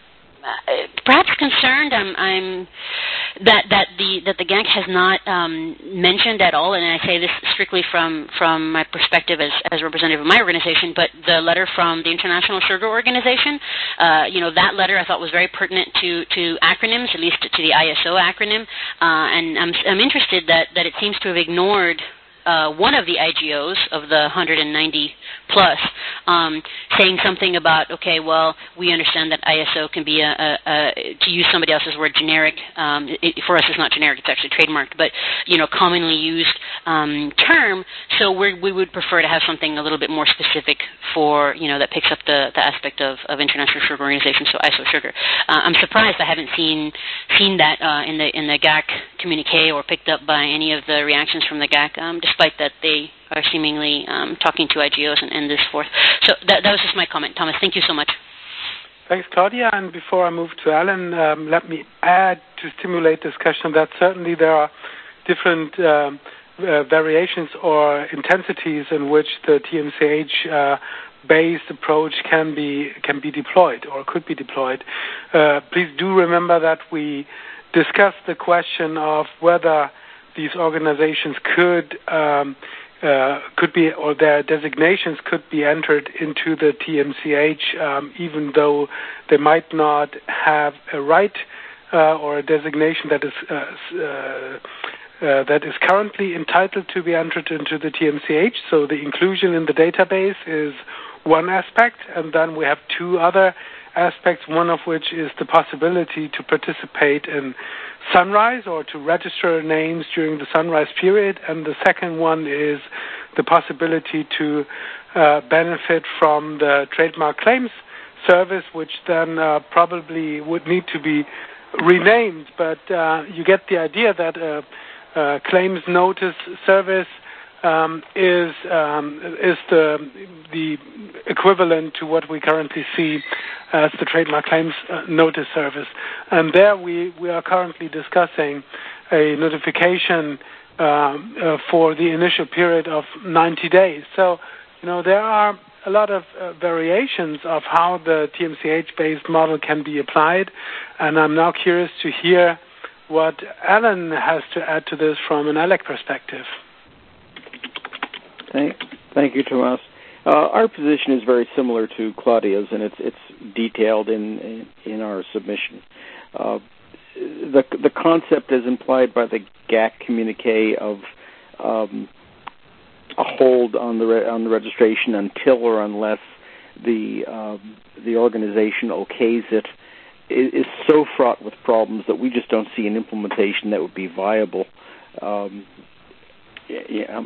perhaps concerned. I'm, I'm that that the that the G A C has not um, mentioned at all, and I say this strictly from from my perspective as as representative of my organization. But the letter from the International Sugar Organization, uh, you know, that letter I thought was very pertinent to to acronyms, at least to the I S O acronym, uh, and I'm I'm interested that that it seems to have ignored Uh, one of the I G Os of the one hundred ninety plus, um, saying something about, okay, well, we understand that I S O can be a, a, a to use somebody else's word, generic. Um, it, for us, it's not generic; it's actually trademarked, but you know, commonly used um, term. So we we would prefer to have something a little bit more specific for, you know, that picks up the, the aspect of, of International Sugar Organization, so I S O sugar. Uh, I'm surprised I haven't seen seen that uh, in the in the G A C communique or picked up by any of the reactions from the G A C. Um, despite that they are seemingly um, talking to I G Os and, and this forth. So that, that was just my comment. Thomas, thank you so much. Thanks, Claudia. And before I move to Alan, um, let me add to stimulate discussion that certainly there are different um, uh, variations or intensities in which the T M C H-based uh, approach can be can be deployed or could be deployed. Uh, please do remember that we discussed the question of whether these organizations could um, uh, could be, or their designations could be entered into the T M C H, um, even though they might not have a right uh, or a designation that is uh, uh, uh, that is currently entitled to be entered into the T M C H. So the inclusion in the database is one aspect, and then we have two other aspects, one of which is the possibility to participate in Sunrise or to register names during the Sunrise period, and the second one is the possibility to uh, benefit from the trademark claims service, which then uh, probably would need to be renamed, but uh, you get the idea that a, a claims notice service Um, is um, is the the equivalent to what we currently see as the trademark claims uh, notice service, and there we, we are currently discussing a notification uh, uh, for the initial period of ninety days. So, you know, there are a lot of uh, variations of how the T M C H-based model can be applied, and I'm now curious to hear what Alan has to add to this from an A L E C perspective. Thank, thank you, Tomas. Uh, our position is very similar to Claudia's, and it's it's detailed in in, in our submission. Uh, the the concept as implied by the G A C communique of um, a hold on the re- on the registration until or unless the um, the organization okays it is, is so fraught with problems that we just don't see an implementation that would be viable. Um, yeah.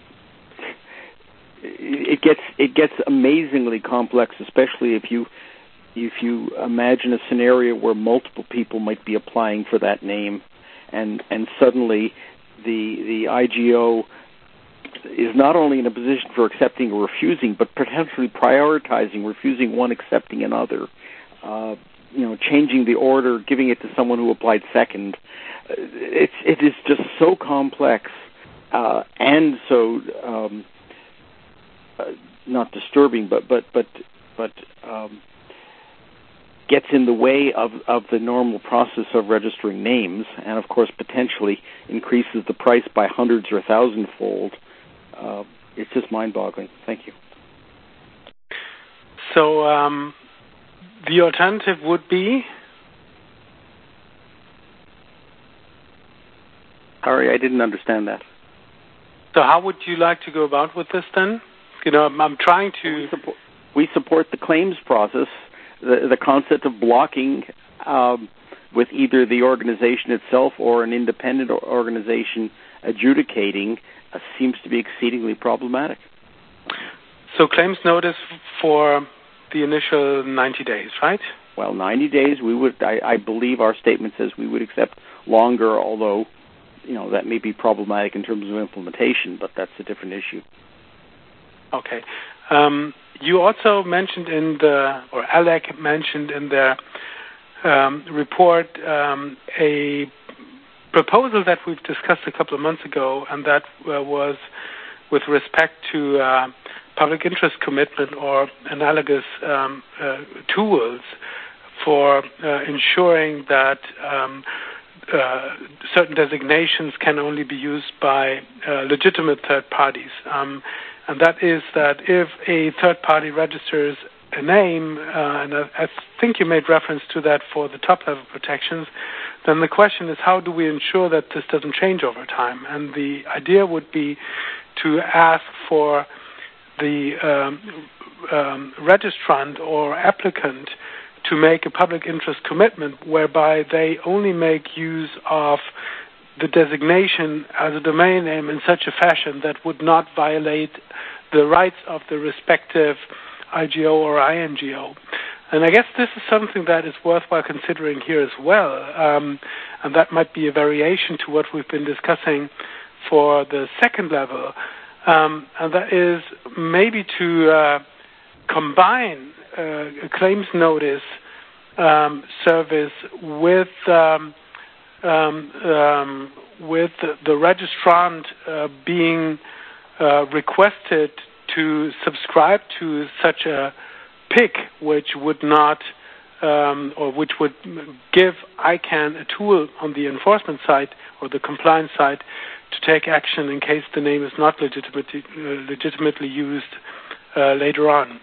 It gets it gets amazingly complex, especially if you if you imagine a scenario where multiple people might be applying for that name, and and suddenly the the I G O is not only in a position for accepting or refusing, but potentially prioritizing, refusing one, accepting another. Uh, you know, changing the order, giving it to someone who applied second. It's it is just so complex uh, and so. Um, Uh, not disturbing, but but but but um, gets in the way of, of the normal process of registering names, and of course potentially increases the price by hundreds or thousandfold. Uh, it's just mind-boggling. Thank you. So um, the alternative would be? Sorry, I didn't understand that. So how would you like to go about with this then? You know, I'm, I'm trying to... We support, we support the claims process, the, the concept of blocking um, with either the organization itself or an independent organization adjudicating uh, seems to be exceedingly problematic. So claims notice for the initial ninety days, right? Well, ninety days, we would. I, I believe our statement says we would accept longer, although, you know, that may be problematic in terms of implementation, but that's a different issue. Okay. Um, you also mentioned in the, or A L E C mentioned in the um, report um, a proposal that we've discussed a couple of months ago, and that uh, was with respect to uh, public interest commitment or analogous um, uh, tools for uh, ensuring that um, uh, certain designations can only be used by uh, legitimate third parties. Um, and that is that if a third party registers a name, uh, and I, I think you made reference to that for the top-level protections, then the question is how do we ensure that this doesn't change over time? And the idea would be to ask for the um, um, registrant or applicant to make a public interest commitment whereby they only make use of the designation as a domain name in such a fashion that would not violate the rights of the respective I G O or I N G O. And I guess this is something that is worthwhile considering here as well, um, and that might be a variation to what we've been discussing for the second level, um, and that is maybe to uh, combine uh, a claims notice um, service with um, um, um, with the registrant uh, being uh, requested to subscribe to such a P I C, which would not, um, or which would give I CANN a tool on the enforcement side or the compliance side to take action in case the name is not legitimately, uh, legitimately used uh, later on.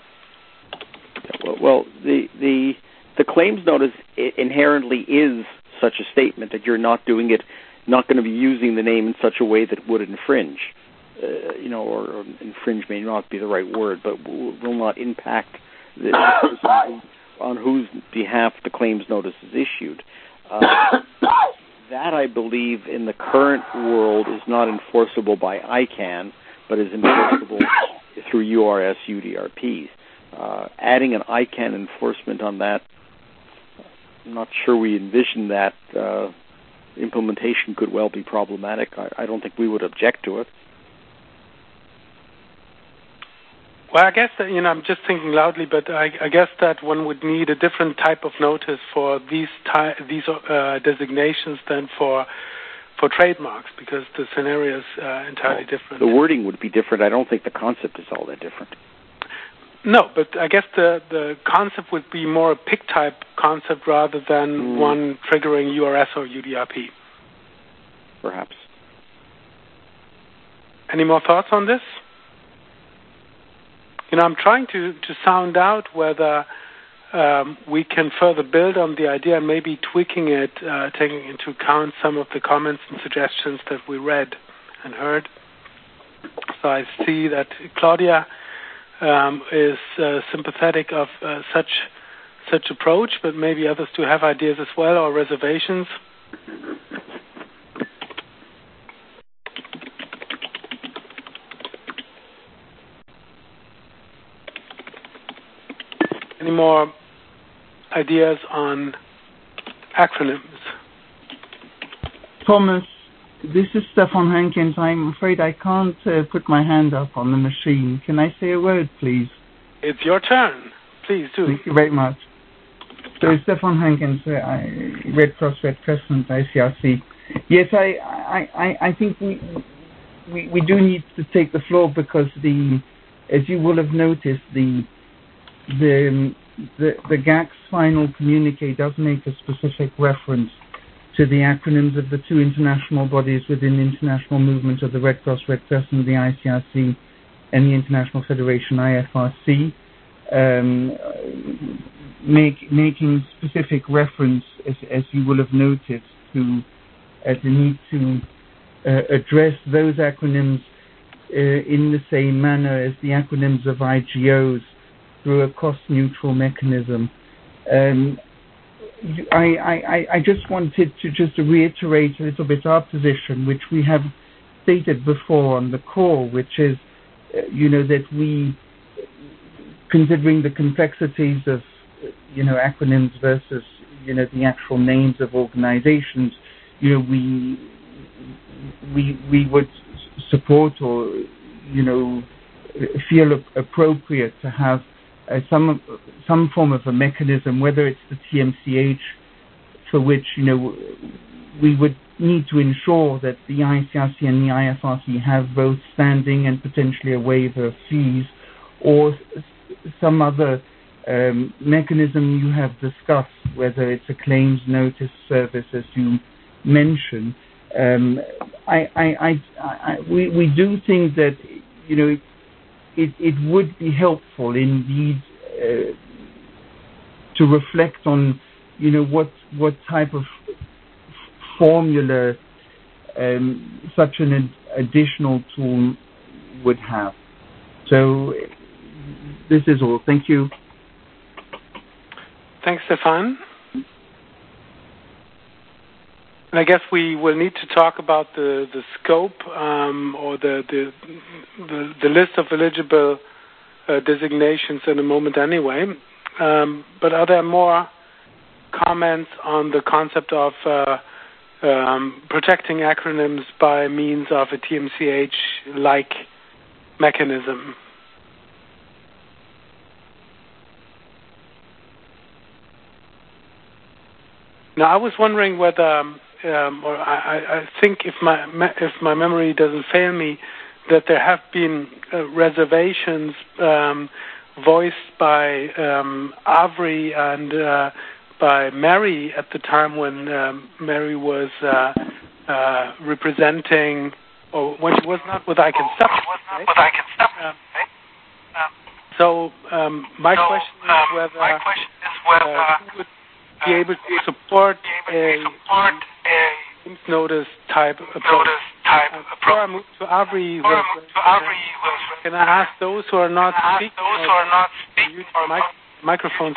Well, well, the the the claims notice inherently is such a statement that you're not doing it, not going to be using the name in such a way that would infringe. Uh, you know, or, or infringe may not be the right word, but will not impact the person on whose behalf the claims notice is issued. Uh, that, I believe, in the current world is not enforceable by I CANN, but is enforceable through U R S U D R Ps. Uh, adding an I CANN enforcement on that, I'm not sure we envision that. Uh, implementation could well be problematic. I, I don't think we would object to it. Well, I guess that, you know, I'm just thinking loudly, but I, I guess that one would need a different type of notice for these ty- these uh, designations than for for trademarks, because the scenario is uh, entirely well, different. The wording would be different. I don't think the concept is all that different. No, but I guess the, the concept would be more a P I C-type concept rather than mm. one triggering U R S or U D R P. Perhaps. Any more thoughts on this? You know, I'm trying to, to sound out whether um, we can further build on the idea and maybe tweaking it, uh, taking into account some of the comments and suggestions that we read and heard. So I see that Claudia um, is uh, sympathetic of uh, such such approach, but maybe others do have ideas as well or reservations. Any more ideas on acronyms? Thomas, this is Stefan Hankins. I'm afraid I can't uh, put my hand up on the machine. Can I say a word, please? It's your turn. Please do. Thank you very much. So, Stefan Hankins, uh, I, Red Cross Red Crescent, I C R C. Yes, I, I, I think we, we we do need to take the floor because the, as you will have noticed, the The, the the G A C's final communique does make a specific reference to the acronyms of the two international bodies within the international movement of the Red Cross, Red Crescent, the I C R C, and the International Federation, I F R C, um, make, making specific reference, as, as you will have noticed, to uh, the need to uh, address those acronyms uh, in the same manner as the acronyms of I G Os, through a cost-neutral mechanism. Um, I, I, I just wanted to just reiterate a little bit our position, which we have stated before on the call, which is, uh, you know, that we, considering the complexities of, you know, acronyms versus, you know, the actual names of organizations, you know, we we we would support or, you know, feel appropriate to have Uh, some some form of a mechanism, whether it's the T M C H, for which, you know, we would need to ensure that the I C R C and the I F R C have both standing and potentially a waiver of fees, or s- some other um, mechanism you have discussed, whether it's a claims notice service as you mentioned, um, I, I, I, I, we, we do think that, you know, it, it would be helpful indeed uh, to reflect on, you know, what what type of formula um, such an ad- additional tool would have. So this is all. Thank you. Thanks, Stefan. And I guess we will need to talk about the, the scope um, or the, the the the list of eligible uh, designations in a moment anyway. Um, but are there more comments on the concept of uh, um, protecting acronyms by means of a T M C H-like mechanism? Now, I was wondering whether, um, or I, I think if my if my memory doesn't fail me, that there have been uh, reservations um, voiced by um, Avery and uh, by Mary at the time when um, Mary was uh, uh, representing, or when she was not with I Can Stop. Right? With I Can Stop. Um, so um, my so, question is um, whether, my question is whether uh, who would be able to support a claims notice type approach. Uh, before I move to Avery, can I ask those who are not speaking to use the mic- microphones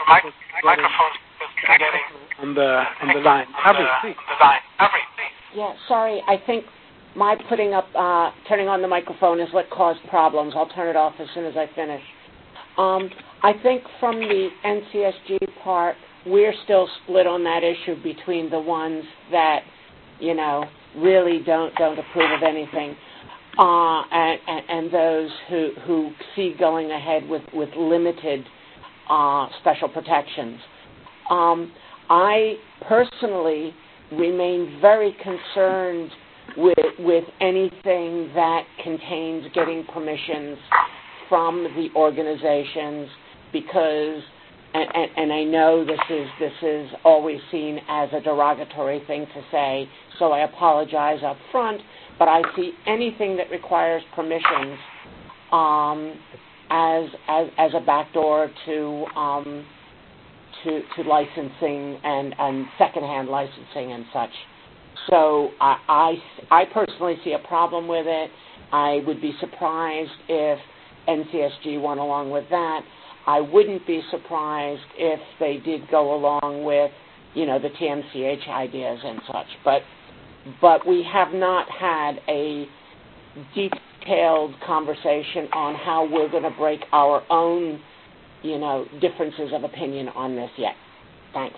on the on the line? Avery, please. Yeah, sorry. I think my putting up, uh, turning on the microphone is what caused problems. I'll turn it off as soon as I finish. Um, I think from the N C S G part, we're still split on that issue between the ones that, you know, really don't don't approve of anything, uh, and, and, and those who, who see going ahead with, with limited uh, special protections. Um, I personally remain very concerned with with anything that contains getting permissions from the organizations, because And, and, and I know this is this is always seen as a derogatory thing to say, so I apologize up front, but I see anything that requires permissions um, as, as as a backdoor to um, to, to licensing and, and secondhand licensing and such. So I, I, I personally see a problem with it. I would be surprised if N C S G went along with that. I wouldn't be surprised if they did go along with, you know, the T M C H ideas and such. But but we have not had a detailed conversation on how we're going to break our own, you know, differences of opinion on this yet. Thanks.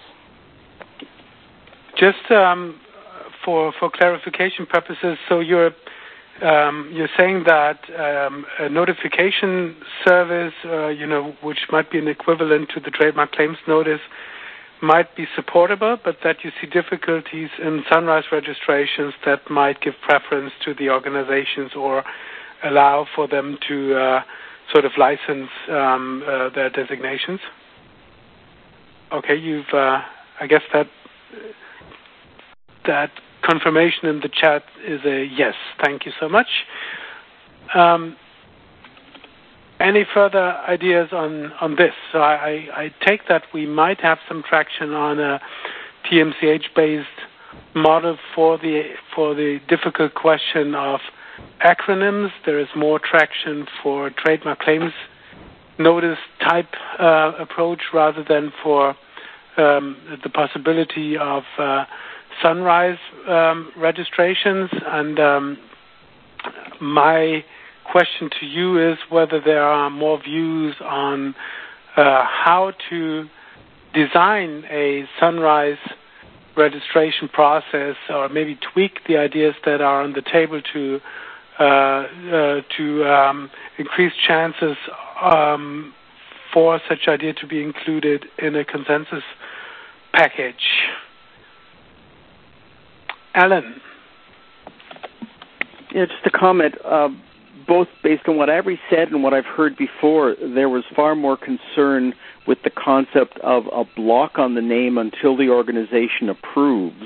Just um, for for clarification purposes, so you're Um, you're saying that um, a notification service, uh, you know, which might be an equivalent to the trademark claims notice, might be supportable, but that you see difficulties in sunrise registrations that might give preference to the organizations or allow for them to uh, sort of license um, uh, their designations. Okay, you've, uh, I guess that that. confirmation in the chat is a yes. Thank you so much. Um, any further ideas on, on this? So I, I take that we might have some traction on a T M C H-based model for the for the difficult question of acronyms. There is more traction for trademark claims notice type uh, approach rather than for um, the possibility of uh, sunrise um, registrations. And um, my question to you is whether there are more views on uh, how to design a sunrise registration process, or maybe tweak the ideas that are on the table to uh, uh, to um, increase chances um, for such idea to be included in a consensus package. Alan. Yeah, just a comment. Uh, both based on what Avery said and what I've heard before, there was far more concern with the concept of a block on the name until the organization approves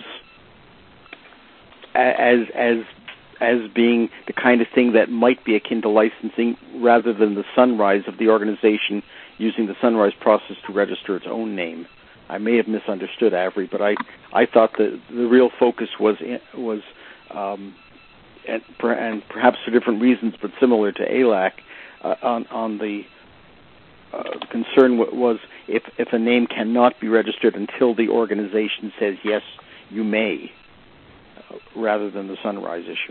as as as being the kind of thing that might be akin to licensing rather than the sunrise of the organization using the sunrise process to register its own name. I may have misunderstood Avery, but I, I thought that the real focus was was um, and, and perhaps for different reasons, but similar to A L A C, uh, on on the uh, concern w- was if if a name cannot be registered until the organization says yes, you may, uh, rather than the sunrise issue.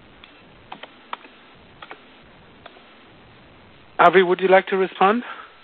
Avi, would you like to respond?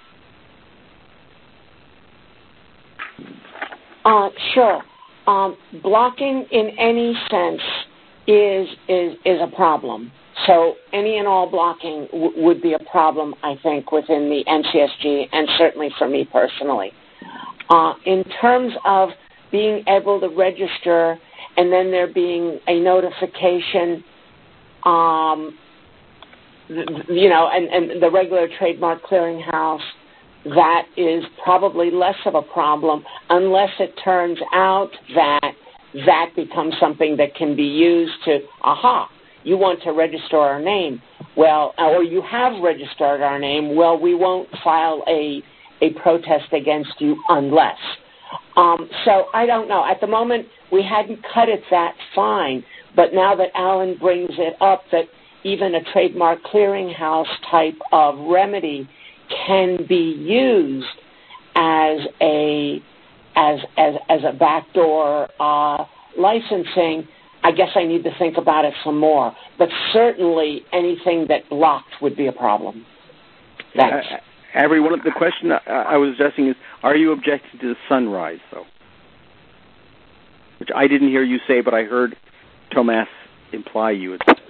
Uh, sure. Um, blocking in any sense is is is a problem. So any and all blocking w- would be a problem, I think, within the N C S G and certainly for me personally. Uh, in terms of being able to register and then there being a notification, um, you know, and, and the regular trademark clearinghouse, that is probably less of a problem unless it turns out that that becomes something that can be used to, aha, you want to register our name. Well, or you have registered our name. Well, we won't file a, a protest against you unless. Um, so I don't know. At the moment, we hadn't cut it that fine, but now that Alan brings it up that even a trademark clearinghouse type of remedy can be used as a as as as a backdoor uh, licensing, I guess I need to think about it some more. But certainly anything that blocked would be a problem. Thanks. Uh, Avery, one of the question I, I was addressing is, are you objecting to the sunrise, though? Which I didn't hear you say, but I heard Thomas imply you had said.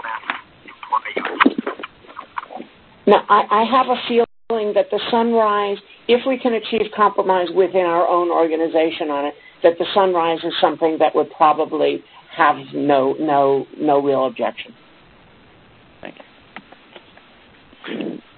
No, I, I have a feeling that the sunrise, if we can achieve compromise within our own organization on it, that the sunrise is something that would probably have no no no real objection. Thank you.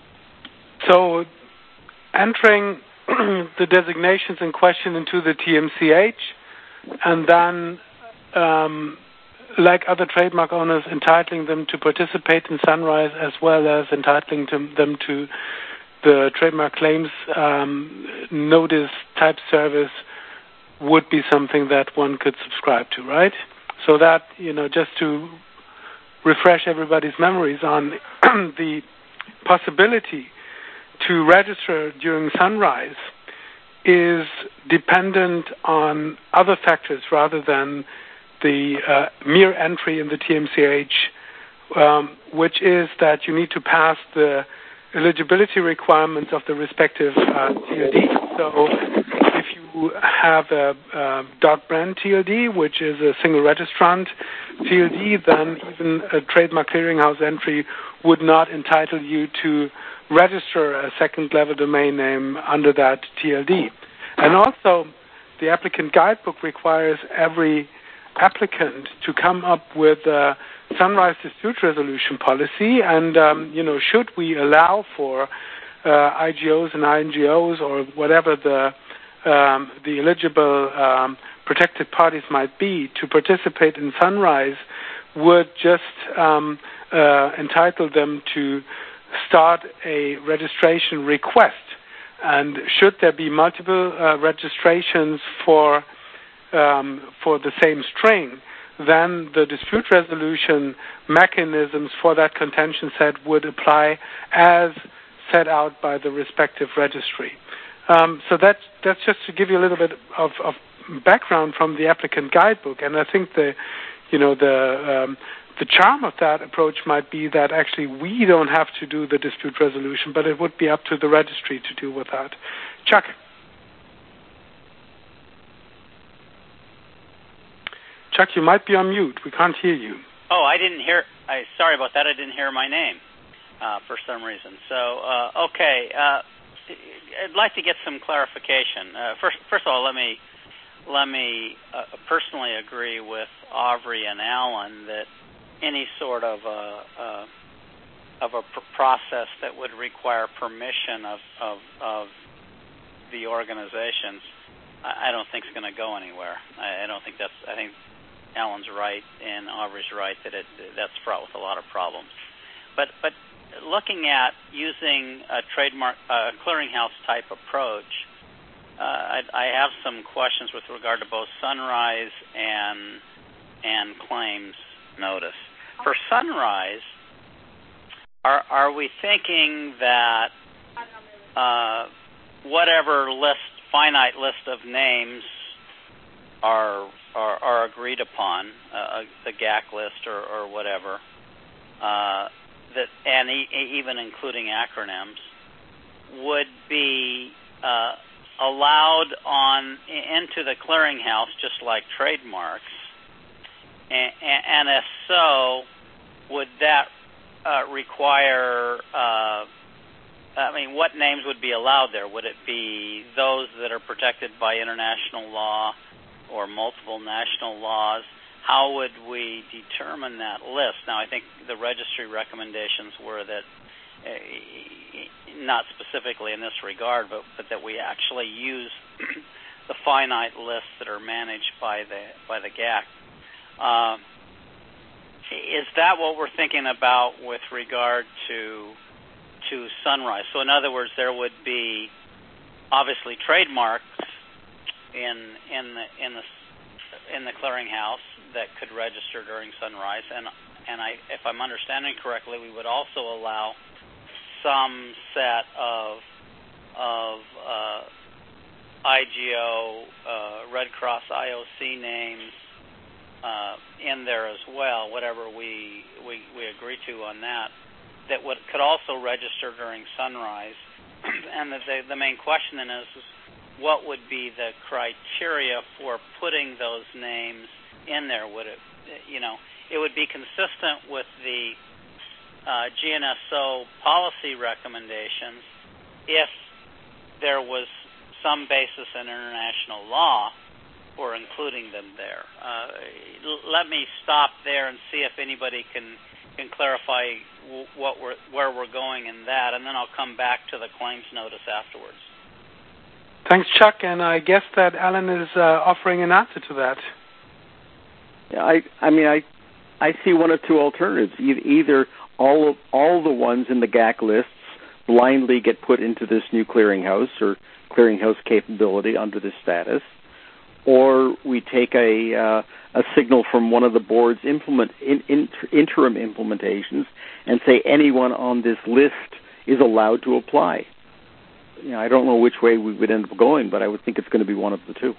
So, entering the designations in question into the T M C H, and then um, like other trademark owners, entitling them to participate in Sunrise as well as entitling to, them to the trademark claims um, notice type service would be something that one could subscribe to, right? So that, you know, just to refresh everybody's memories on the possibility to register during Sunrise is dependent on other factors rather than the uh, mere entry in the T M C H, um, which is that you need to pass the eligibility requirements of the respective uh, T L D. So if you have a, a dot brand T L D, which is a single registrant T L D, then even a trademark clearinghouse entry would not entitle you to register a second level domain name under that T L D. And also, the applicant guidebook requires every applicant to come up with a Sunrise dispute resolution policy, and um, you know, should we allow for uh, I G Os and I N G Os or whatever the um, the eligible um, protected parties might be to participate in Sunrise, would just um, uh, entitle them to start a registration request. And should there be multiple uh, registrations for um, for the same string, then the dispute resolution mechanisms for that contention set would apply as set out by the respective registry. Um, so that's that's just to give you a little bit of, of background from the applicant guidebook, and I think the you know the um, the charm of that approach might be that actually we don't have to do the dispute resolution, but it would be up to the registry to deal with that. Chuck. Chuck, you might be on mute. We can't hear you. Oh, I didn't hear. I sorry about that. I didn't hear my name uh, for some reason. So, uh, okay, uh, I'd like to get some clarification. Uh, first, first of all, let me let me uh, personally agree with Aubrey and Alan that any sort of uh, uh, of a pr- process that would require permission of of, of the organizations, I, I don't think it's going to go anywhere. I, I don't think that's. I think Alan's right and Aubrey's right that it that's fraught with a lot of problems. But but looking at using a trademark uh, clearinghouse type approach, uh, I, I have some questions with regard to both Sunrise and and claims notice. For Sunrise, are are we thinking that uh, whatever list, finite list of names are are, are agreed upon, uh, the G A C list or, or whatever, uh, that and e- even including acronyms, would be uh, allowed on into the clearinghouse just like trademarks? And, and if so, would that uh, require, uh, I mean, what names would be allowed there? Would it be those that are protected by international law or multiple national laws? How would we determine that list? Now, I think the registry recommendations were that, uh, not specifically in this regard, but, but that we actually use the finite lists that are managed by the by the G A C. Uh, is that what we're thinking about with regard to to Sunrise? So, in other words, there would be obviously trademarks in in the in the in the clearinghouse that could register during Sunrise, and and I, if I'm understanding correctly, we would also allow some set of of uh, I G O, uh, Red Cross, I O C names uh, in there as well. Whatever we, we we agree to on that, that would could also register during Sunrise. And the, the the main question then is, is what would be the criteria for putting those names in there? Would it, you know, it would be consistent with the uh, G N S O policy recommendations if there was some basis in international law for including them there. Uh, let me stop there and see if anybody can can clarify w- what we're, where we're going in that, and then I'll come back to the claims notice afterwards. Thanks, Chuck, and I guess that Alan is uh, offering an answer to that. Yeah, I, I mean, I, I see one of two alternatives. E- either all of all the ones in the G A C lists blindly get put into this new clearinghouse or clearinghouse capability under this status, or we take a uh, a signal from one of the board's implement in, in, interim implementations and say anyone on this list is allowed to apply. You know, I don't know which way we would end up going, but I would think it's going to be one of the two.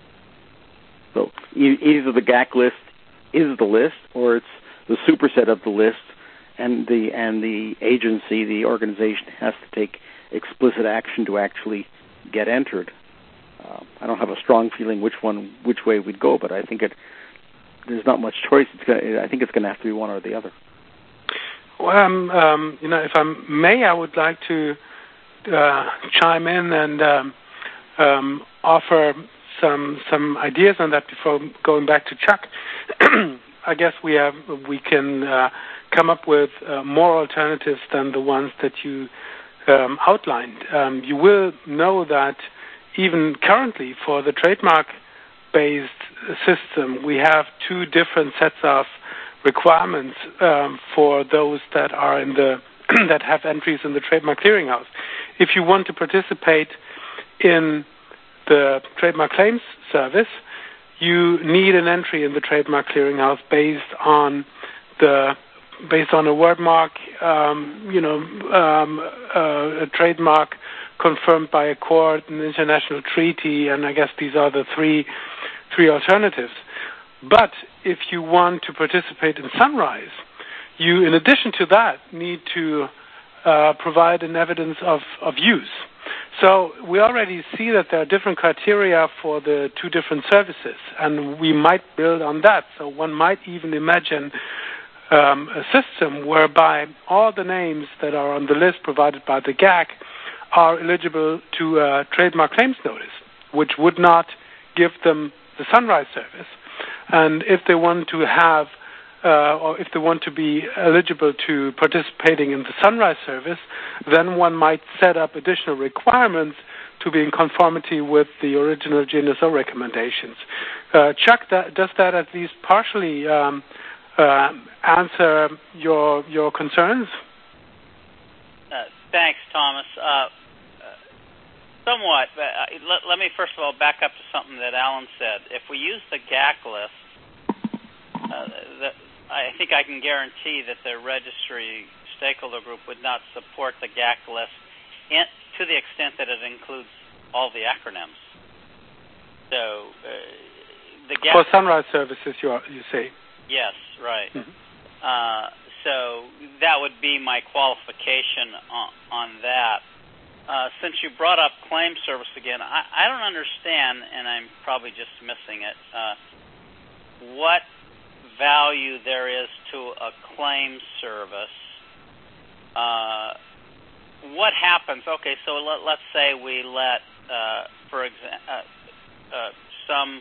So e- either the G A C list is the list, or it's the superset of the list, and the and the agency, the organization, has to take explicit action to actually get entered. Uh, I don't have a strong feeling which one, which way we'd go, but I think it. There's not much choice. It's gonna, I think it's going to have to be one or the other. Well, um, um, you know, if I may, I would like to uh, chime in and um, um, offer some some ideas on that before going back to Chuck. I guess we have we can uh, come up with uh, more alternatives than the ones that you um, outlined. Um, you will know that even currently for the trademark-based system, we have two different sets of requirements um, for those that are in the that have entries in the Trademark Clearinghouse. If you want to participate in the Trademark Claims Service, you need an entry in the Trademark Clearinghouse based on the based on a word mark, um, you know, um, uh, a trademark confirmed by a court, an international treaty, and I guess these are the three three alternatives. But if you want to participate in Sunrise, you, in addition to that, need to uh, provide an evidence of, of use. So we already see that there are different criteria for the two different services, and we might build on that. So one might even imagine um, a system whereby all the names that are on the list provided by the G A C are eligible to a trademark claims notice, which would not give them the Sunrise service. And if they want to have uh, or if they want to be eligible to participating in the Sunrise service, then one might set up additional requirements to be in conformity with the original G N S O recommendations. Uh, Chuck, that, does that at least partially um, uh, answer your your concerns? Uh, thanks, Thomas. Uh, somewhat. But, uh, let, let me first of all back up to something that Alan said. If we use the G A C list, uh, the, I think I can guarantee that the registry stakeholder group would not support the G A C list in, to the extent that it includes all the acronyms. So uh, the G A C for Sunrise services, you are, you say? Yes, right. Mm-hmm. Uh, so that would be my qualification on, on that. Uh, since you brought up claim service again, I, I don't understand, and I'm probably just missing it, uh, what value there is to a claim service. Uh, what happens? Okay, so let, let's say we let, uh, for example, uh, uh, some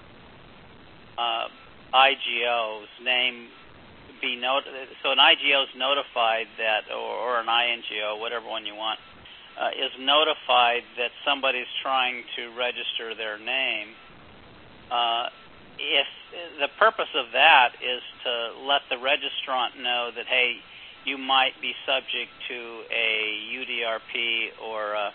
uh, I G O's name be not- so an I G O is notified that, or, or an I N G O, whatever one you want, Uh, is notified that somebody's trying to register their name. Uh, if the purpose of that is to let the registrant know that, hey, you might be subject to a U D R P or a,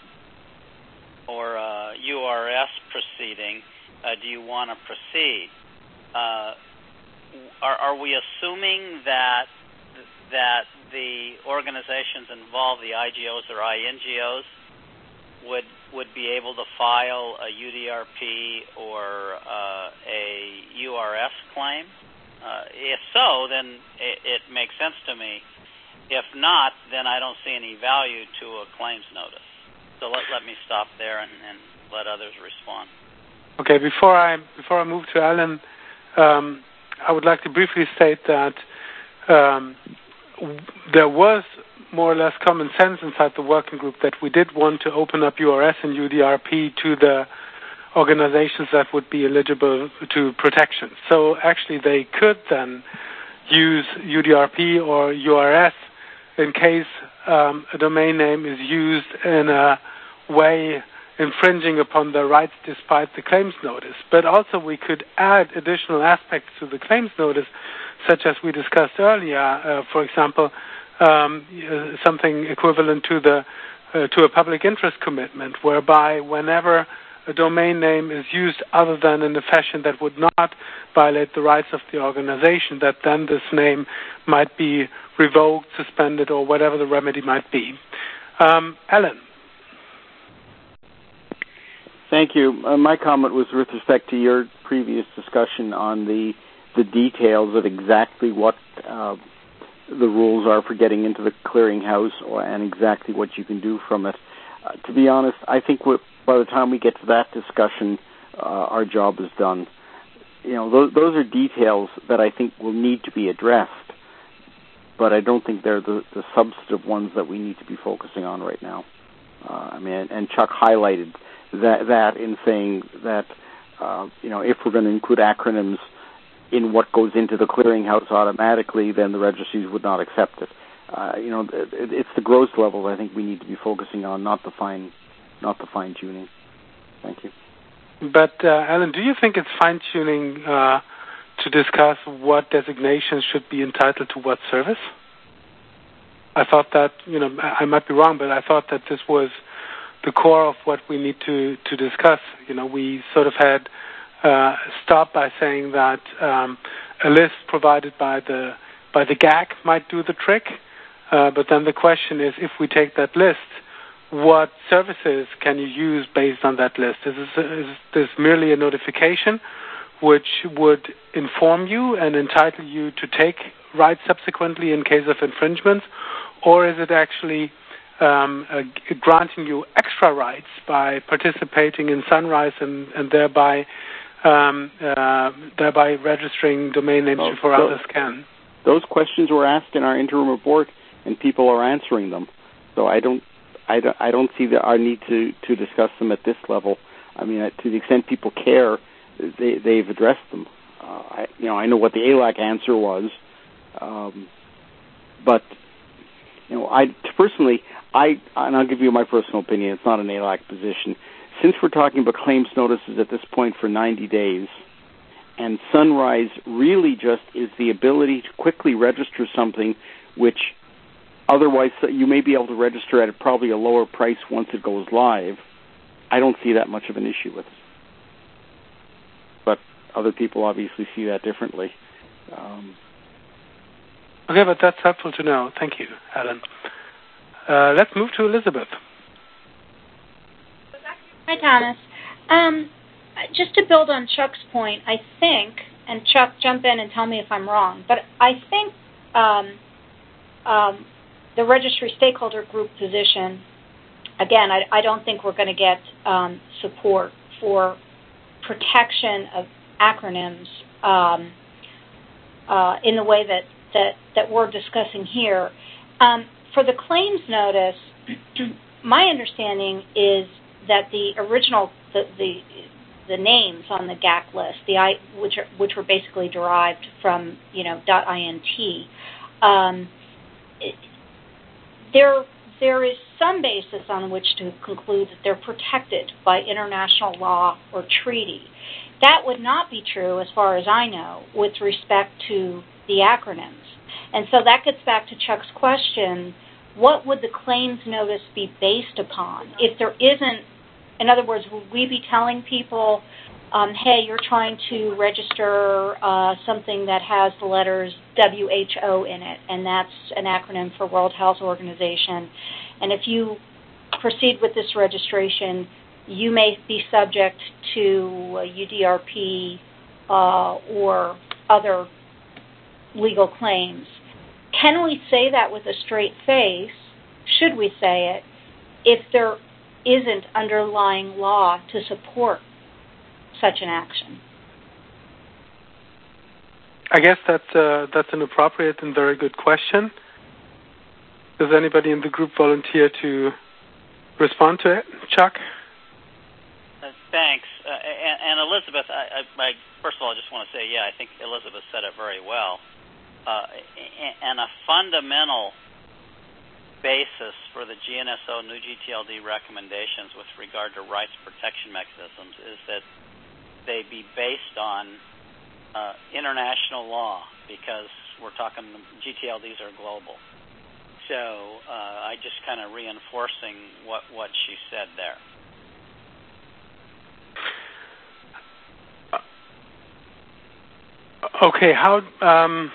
or a U R S proceeding, uh, do you want to proceed? Uh, are, are we assuming that that the organizations involved, the I G Os or I N G Os, would would be able to file a U D R P or uh, a U R S claim? Uh, if so, then it, it makes sense to me. If not, then I don't see any value to a claims notice. So let, let me stop there and, and let others respond. Okay, before I before I move to Alan, um, I would like to briefly state that um, there was more or less common sense inside the working group that we did want to open up U R S and U D R P to the organizations that would be eligible to protection. So actually they could then use U D R P or U R S in case um, a domain name is used in a way infringing upon their rights despite the claims notice. But also we could add additional aspects to the claims notice, such as we discussed earlier, uh, for example, um, uh, something equivalent to the uh, to a public interest commitment, whereby whenever a domain name is used other than in a fashion that would not violate the rights of the organization, that then this name might be revoked, suspended, or whatever the remedy might be. Um, Alan. Thank you. Uh, my comment was with respect to your previous discussion on the the details of exactly what uh, the rules are for getting into the clearinghouse or, and exactly what you can do from it. Uh, to be honest, I think what, by the time we get to that discussion, uh, our job is done. You know, those, those are details that I think will need to be addressed, but I don't think they're the, the substantive ones that we need to be focusing on right now. Uh, I mean, and Chuck highlighted that, that in saying that, uh, you know, if we're going to include acronyms in what goes into the clearinghouse automatically, then the registries would not accept it. Uh, you know, it, it's the gross levels I think we need to be focusing on, not the fine, not the fine tuning. Thank you. But uh, Alan, do you think it's fine tuning uh, to discuss what designations should be entitled to what service? I thought that, you know, I might be wrong, but I thought that this was the core of what we need to, to discuss. You know, we sort of had uh, stopped by saying that um, a list provided by the by the G A C might do the trick, uh, but then the question is, if we take that list, what services can you use based on that list? Is this, is this merely a notification which would inform you and entitle you to take rights subsequently in case of infringements, or is it actually um, uh, granting you extra rights by participating in Sunrise and, and thereby um, uh, thereby registering domain names oh, before so others can? Those questions were asked in our interim report, and people are answering them. So I don't, I don't, I don't see the, our need to, to discuss them at this level. I mean, to the extent people care, they, they've addressed them. Uh, I, you know, I know what the A L A C answer was, Um, but you know, I personally, I and I'll give you my personal opinion. It's not an A L A C position. Since we're talking about claims notices at this point for ninety days, and Sunrise really just is the ability to quickly register something which otherwise you may be able to register at probably a lower price once it goes live, I don't see that much of an issue with it. But other people obviously see that differently. Um, okay, but that's helpful to know. Thank you, Alan. Uh, let's move to Elizabeth. Hi, Thomas. Um, just to build on Chuck's point, I think, and Chuck, jump in and tell me if I'm wrong, but I think um, um, the registry stakeholder group position, again, I, I don't think we're going to get um, support for protection of acronyms um, uh, in the way that, that, that we're discussing here. Um, for the claims notice, my understanding is that the original, the, the the names on the G A C list, the I, which are which were basically derived from you know .int, um, it, there there is some basis on which to conclude that they're protected by international law or treaty. That would not be true, as far as I know, with respect to the acronyms. And so that gets back to Chuck's question: what would the claims notice be based upon? If there isn't, in other words, would we be telling people, um, hey, you're trying to register uh, something that has the letters W H O in it, and that's an acronym for World Health Organization, and if you proceed with this registration, you may be subject to uh, U D R P uh, or other legal claims. Can we say that with a straight face? Should we say it if there isn't underlying law to support such an action? I guess that's uh, that's an appropriate and very good question. Does anybody in the group volunteer to respond to it? Chuck? Uh, thanks. Uh, and, and Elizabeth, I, I, I, first of all, I just want to say, yeah, I think Elizabeth said it very well. Uh, and a fundamental basis for the G N S O new G T L D recommendations with regard to rights protection mechanisms is that they be based on uh, international law, because we're talking G T L Ds are global. So uh, I just kind of reinforcing what, what she said there. Okay, how um,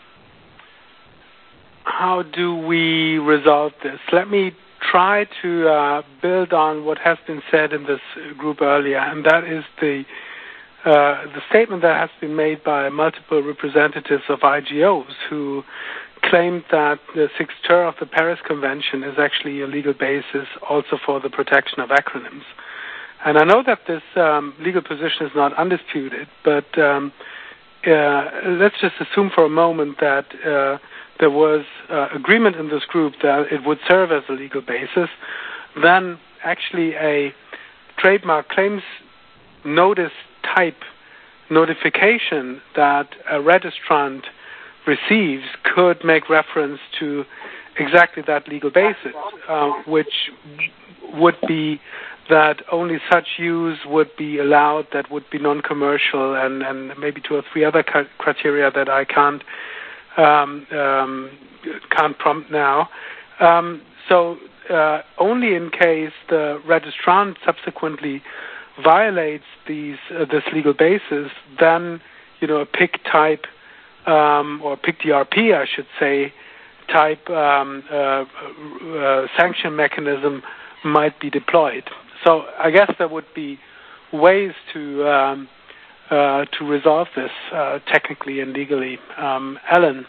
how do we resolve this? Let me try to uh, build on what has been said in this group earlier, and that is the uh, the statement that has been made by multiple representatives of I G Os who claimed that the sixth ter of the Paris Convention is actually a legal basis also for the protection of acronyms. And I know that this um, legal position is not undisputed, but um, uh, let's just assume for a moment that uh, there was uh, agreement in this group that it would serve as a legal basis. Then actually a trademark claims notice type notification that a registrant receives could make reference to exactly that legal basis, uh, which would be that only such use would be allowed that would be non-commercial, and, and maybe two or three other cu- criteria that I can't um, um, can't prompt now. Um, so uh, only in case the registrant subsequently violates these uh, this legal basis, then you know a P I C type um, or P I C D R P, I should say, type um, uh, uh, sanction mechanism might be deployed. So I guess there would be ways to um, uh, to resolve this uh, technically and legally. Um, Alan?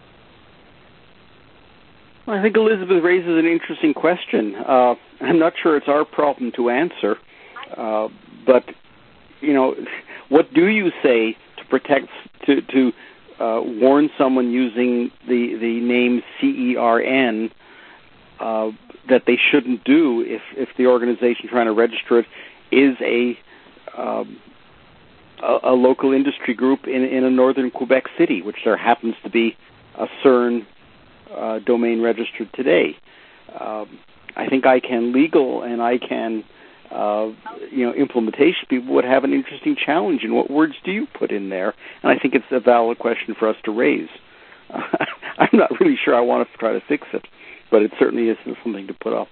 I think Elizabeth raises an interesting question. Uh, I'm not sure it's our problem to answer, uh, but you know, what do you say to protect to to uh, warn someone using the the name C E R N uh, that they shouldn't do if, if the organization trying to register it is a um, a, a local industry group in, in a northern Quebec city, which there happens to be a CERN uh, domain registered today. Um, I think ICANN Legal and ICANN uh, you know, implementation people would have an interesting challenge in what words do you put in there, and I think it's a valid question for us to raise. Uh, I'm not really sure I want to try to fix it, but it certainly is something to put up.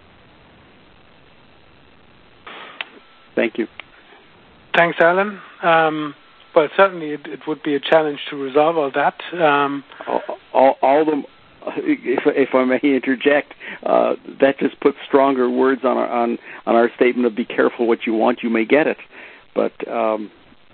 Thank you. Thanks, Alan. Um, well, certainly it, it would be a challenge to resolve all that. Um, all, all, all the, if, if I may interject, uh, that just puts stronger words on our on, on our statement of "Be careful what you want, you may get it." But um,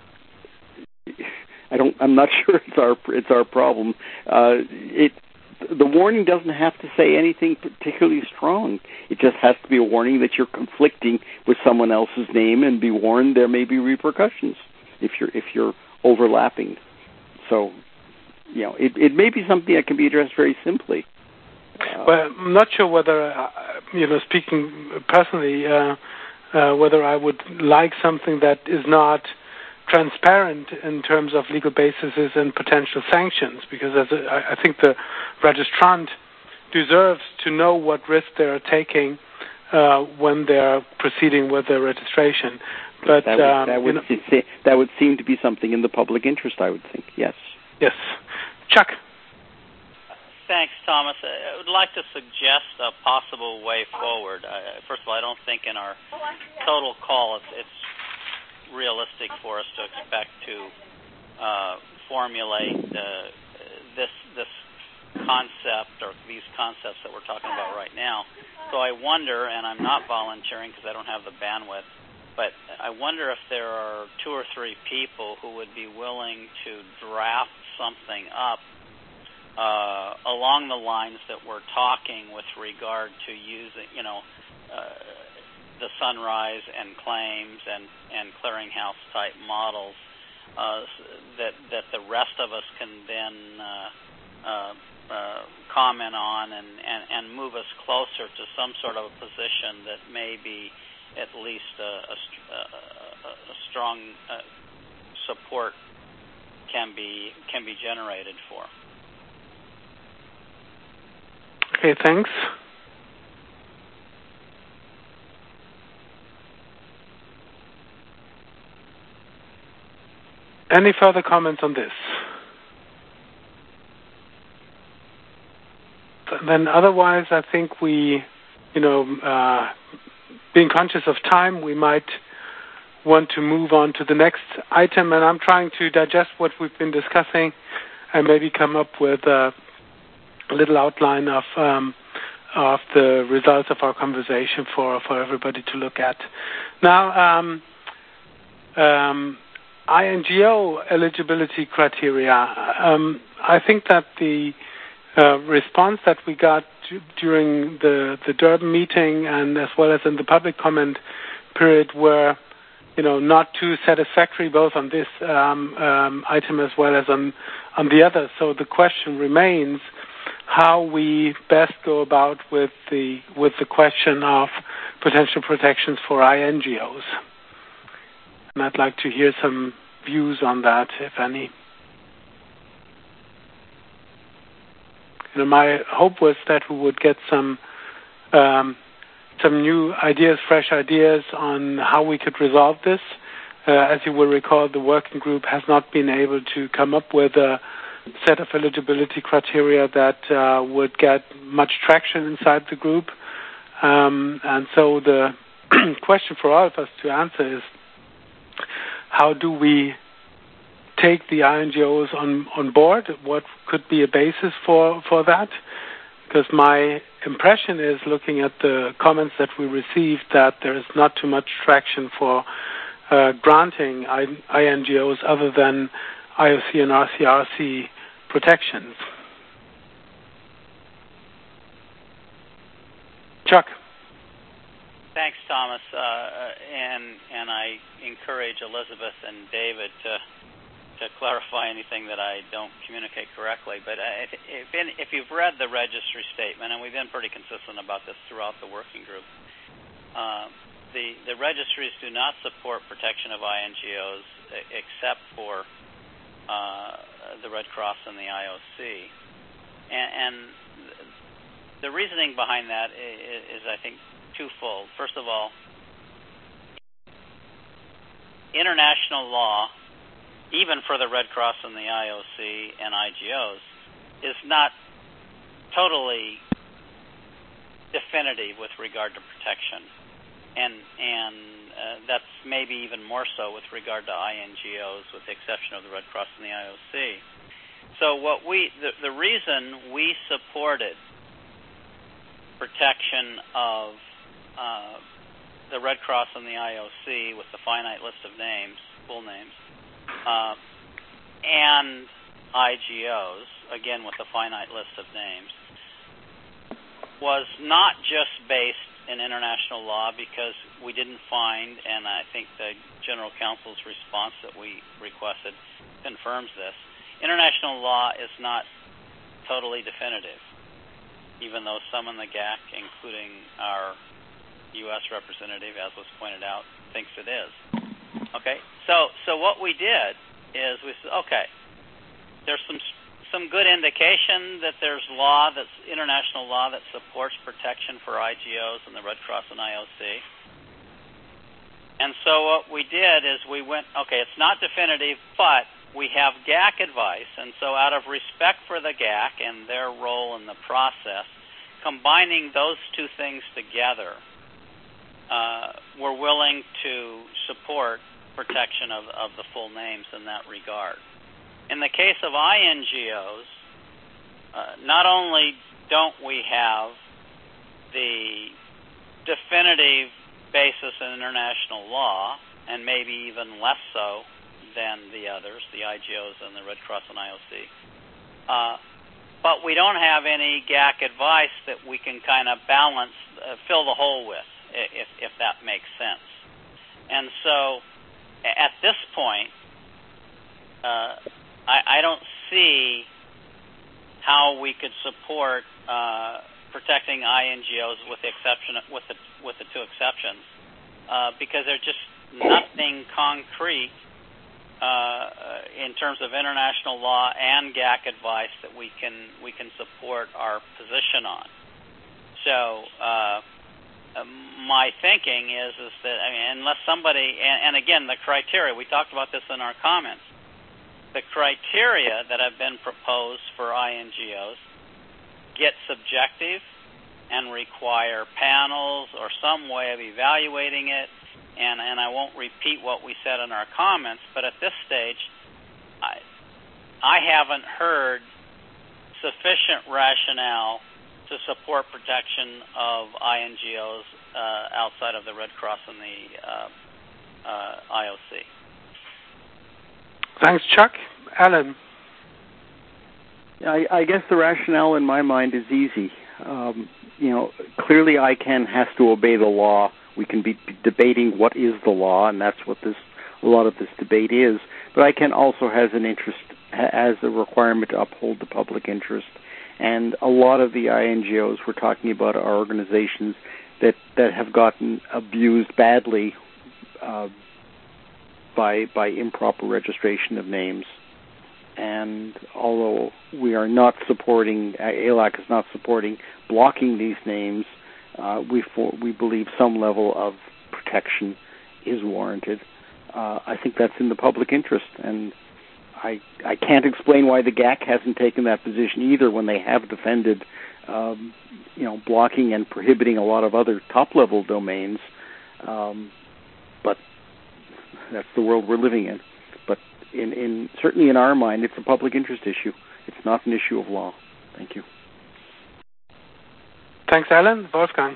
I don't. I'm not sure it's our it's our problem. Uh, it. The warning doesn't have to say anything particularly strong. It just has to be a warning that you're conflicting with someone else's name, and be warned there may be repercussions if you're if you're overlapping. So, you know, it, it may be something that can be addressed very simply. Uh, well, I'm not sure whether, uh, you know, speaking personally, uh, uh, whether I would like something that is not transparent in terms of legal bases and potential sanctions, because as a, I think the registrant deserves to know what risk they are taking uh, when they are proceeding with their registration. But that would, um, that, would you know, that would seem to be something in the public interest, I would think. Yes. Yes. Chuck. Thanks, Thomas. I would like to suggest a possible way forward. Uh, first of all, I don't think in our total call it's, it's realistic for us to expect to uh, formulate uh, this this concept or these concepts that we're talking about right now. So I wonder, and I'm not volunteering because I don't have the bandwidth, but I wonder if there are two or three people who would be willing to draft something up uh, along the lines that we're talking with regard to using, you know, uh, the Sunrise and claims and, and clearinghouse type models uh, that that the rest of us can then uh, uh, uh, comment on and, and, and move us closer to some sort of a position that may be at least a, a, a, a strong uh, support can be can be generated for. Okay, thanks. Any further comments on this? Then otherwise, I think we, you know, uh, being conscious of time, we might want to move on to the next item. And I'm trying to digest what we've been discussing and maybe come up with uh, a little outline of um, of the results of our conversation for, for everybody to look at. Now, um, um, I N G O eligibility criteria. Um, I think that the uh, response that we got d- during the, the Durban meeting and as well as in the public comment period were, you know, not too satisfactory, both on this um, um, item as well as on, on the other. So the question remains how we best go about with the with the question of potential protections for I N G Os. And I'd like to hear some views on that, if any. You know, my hope was that we would get some um, some new ideas, fresh ideas on how we could resolve this. Uh, as you will recall, the working group has not been able to come up with a set of eligibility criteria that uh, would get much traction inside the group. Um, and so the question for all of us to answer is, how do we take the I N G Os on, on board? What could be a basis for, for that? Because my impression is, looking at the comments that we received, that there is not too much traction for uh, granting I N G Os other than I O C and R C R C protections. Chuck. Thanks, Thomas, uh, and and I encourage Elizabeth and David to to clarify anything that I don't communicate correctly. But if if, in, if you've read the registry statement, and we've been pretty consistent about this throughout the working group, uh, the the registries do not support protection of I N G Os except for uh, the Red Cross and the I O C. and the reasoning behind that is, is, I think, twofold. First of all, international law, even for the Red Cross and the I O C and I G Os, is not totally definitive with regard to protection, and and uh, that's maybe even more so with regard to I N G Os, with the exception of the Red Cross and the I O C. So what we the, the reason we supported protection of uh, the Red Cross and the I O C with the finite list of names, full names, uh, and I G Os, again with the finite list of names, was not just based in international law, because we didn't find, and I think the General Counsel's response that we requested confirms this, international law is not totally definitive, even though some in the G A C, including our U S representative, as was pointed out, thinks it is. Okay, so so what we did is we said, okay, there's some some good indication that there's law, that's international law, that supports protection for I G Os and the Red Cross and I O C. And so what we did is we went, okay, it's not definitive, but we have G A C advice, and so out of respect for the G A C and their role in the process, combining those two things together, uh, we're willing to support protection of, of the full names in that regard. In the case of I N G Os, uh, not only don't we have the definitive basis in international law, and maybe even less so than the others, the I G Os and the Red Cross and I O C, uh, but we don't have any G A C advice that we can kind of balance, uh, fill the hole with, if, if that makes sense. And so at this point, uh, I, I don't see how we could support uh, protecting I N G Os with the exception of, with the with the two exceptions, uh, because there's just nothing concrete uh, in terms of international law and G A C advice that we can we can support our position on. So uh, my thinking is is that, I mean, unless somebody, and, and again, the criteria, we talked about this in our comments. The criteria that have been proposed for I N G Os get subjective and require panels or some way of evaluating it, and, and I won't repeat what we said in our comments, but at this stage, I, I haven't heard sufficient rationale to support protection of I N G Os uh, outside of the Red Cross and the uh, uh, I O C. Thanks, Chuck. Alan? I, I guess the rationale in my mind is easy. Um, you know, clearly I C A N has to obey the law. We can be debating what is the law, and that's what this a lot of this debate is. But I C A N also has an interest, has a requirement to uphold the public interest. And a lot of the I N G Os we're talking about are organizations that, that have gotten abused badly uh, by by improper registration of names. And although we are not supporting, A L A C is not supporting blocking these names, uh, we for, we believe some level of protection is warranted. Uh, I think that's in the public interest, and I I can't explain why the G A C hasn't taken that position either when they have defended, um, you know, blocking and prohibiting a lot of other top-level domains. Um, but that's the world we're living in. But in, in certainly in our mind, it's a public interest issue. It's not an issue of law. Thank you. Thanks, Alan. Wolfgang.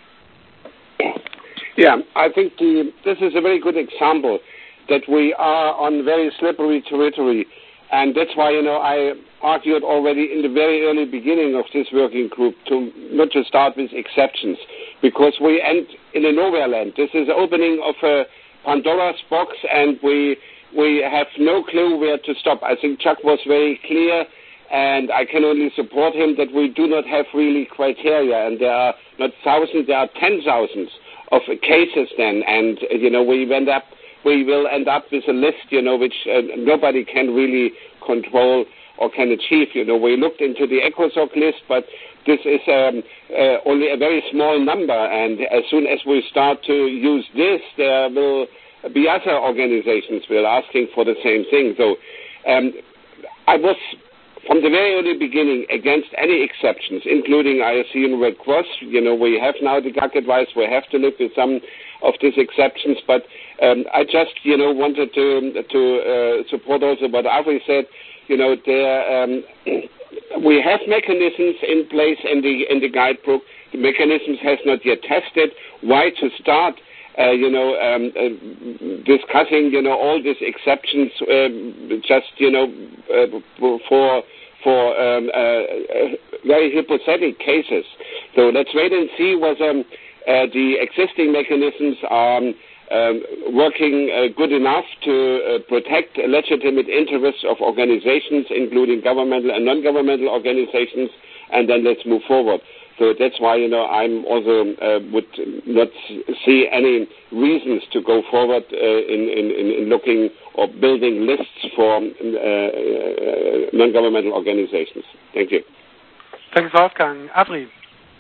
Yeah, I think the, this is a very good example that we are on very slippery territory, and that's why, you know, I argued already in the very early beginning of this working group to not to start with exceptions, because we end in a nowhere land. This is the opening of a Pandora's box, and we we have no clue where to stop. I think Chuck was very clear, and I can only support him that we do not have really criteria, and there are not thousands, there are ten thousands of cases then, and, you know, we end up, we will end up with a list, you know, which uh, nobody can really control. or can achieve. You know, we looked into the ECOSOC list, but this is um, uh, only a very small number, and as soon as we start to use this, there will be other organizations will asking for the same thing. So um, I was, from the very early beginning, against any exceptions, including I C and Red Cross. You know, we have now the G A C advice. We have to live with some of these exceptions, but um, I just, you know, wanted to to uh, support also what Avri said. You know, there um, we have mechanisms in place in the in the guidebook. The mechanisms has not yet tested. Why to start? Uh, you know, um, uh, discussing, you know, all these exceptions, um, just, you know, uh, for for um, uh, uh, very hypothetical cases. So let's wait and see whether um, uh, the existing mechanisms are um, um, working uh, good enough to uh, protect legitimate interests of organizations, including governmental and non-governmental organizations, and then let's move forward. So that's why, you know, I'm also uh, would not see any reasons to go forward uh, in, in, in looking or building lists for uh, uh, non-governmental organizations. Thank you. Thanks, Wolfgang. Avri.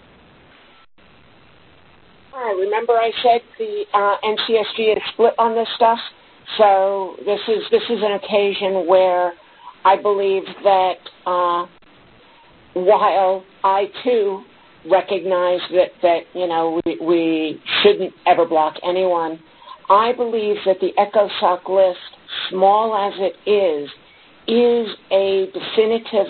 Hi, remember I said the uh, N C S G is split on this stuff? So this is this is an occasion where I believe that uh, while I, too, recognize that, that you know, we, we shouldn't ever block anyone, I believe that the ECOSOC list, small as it is, is a definitive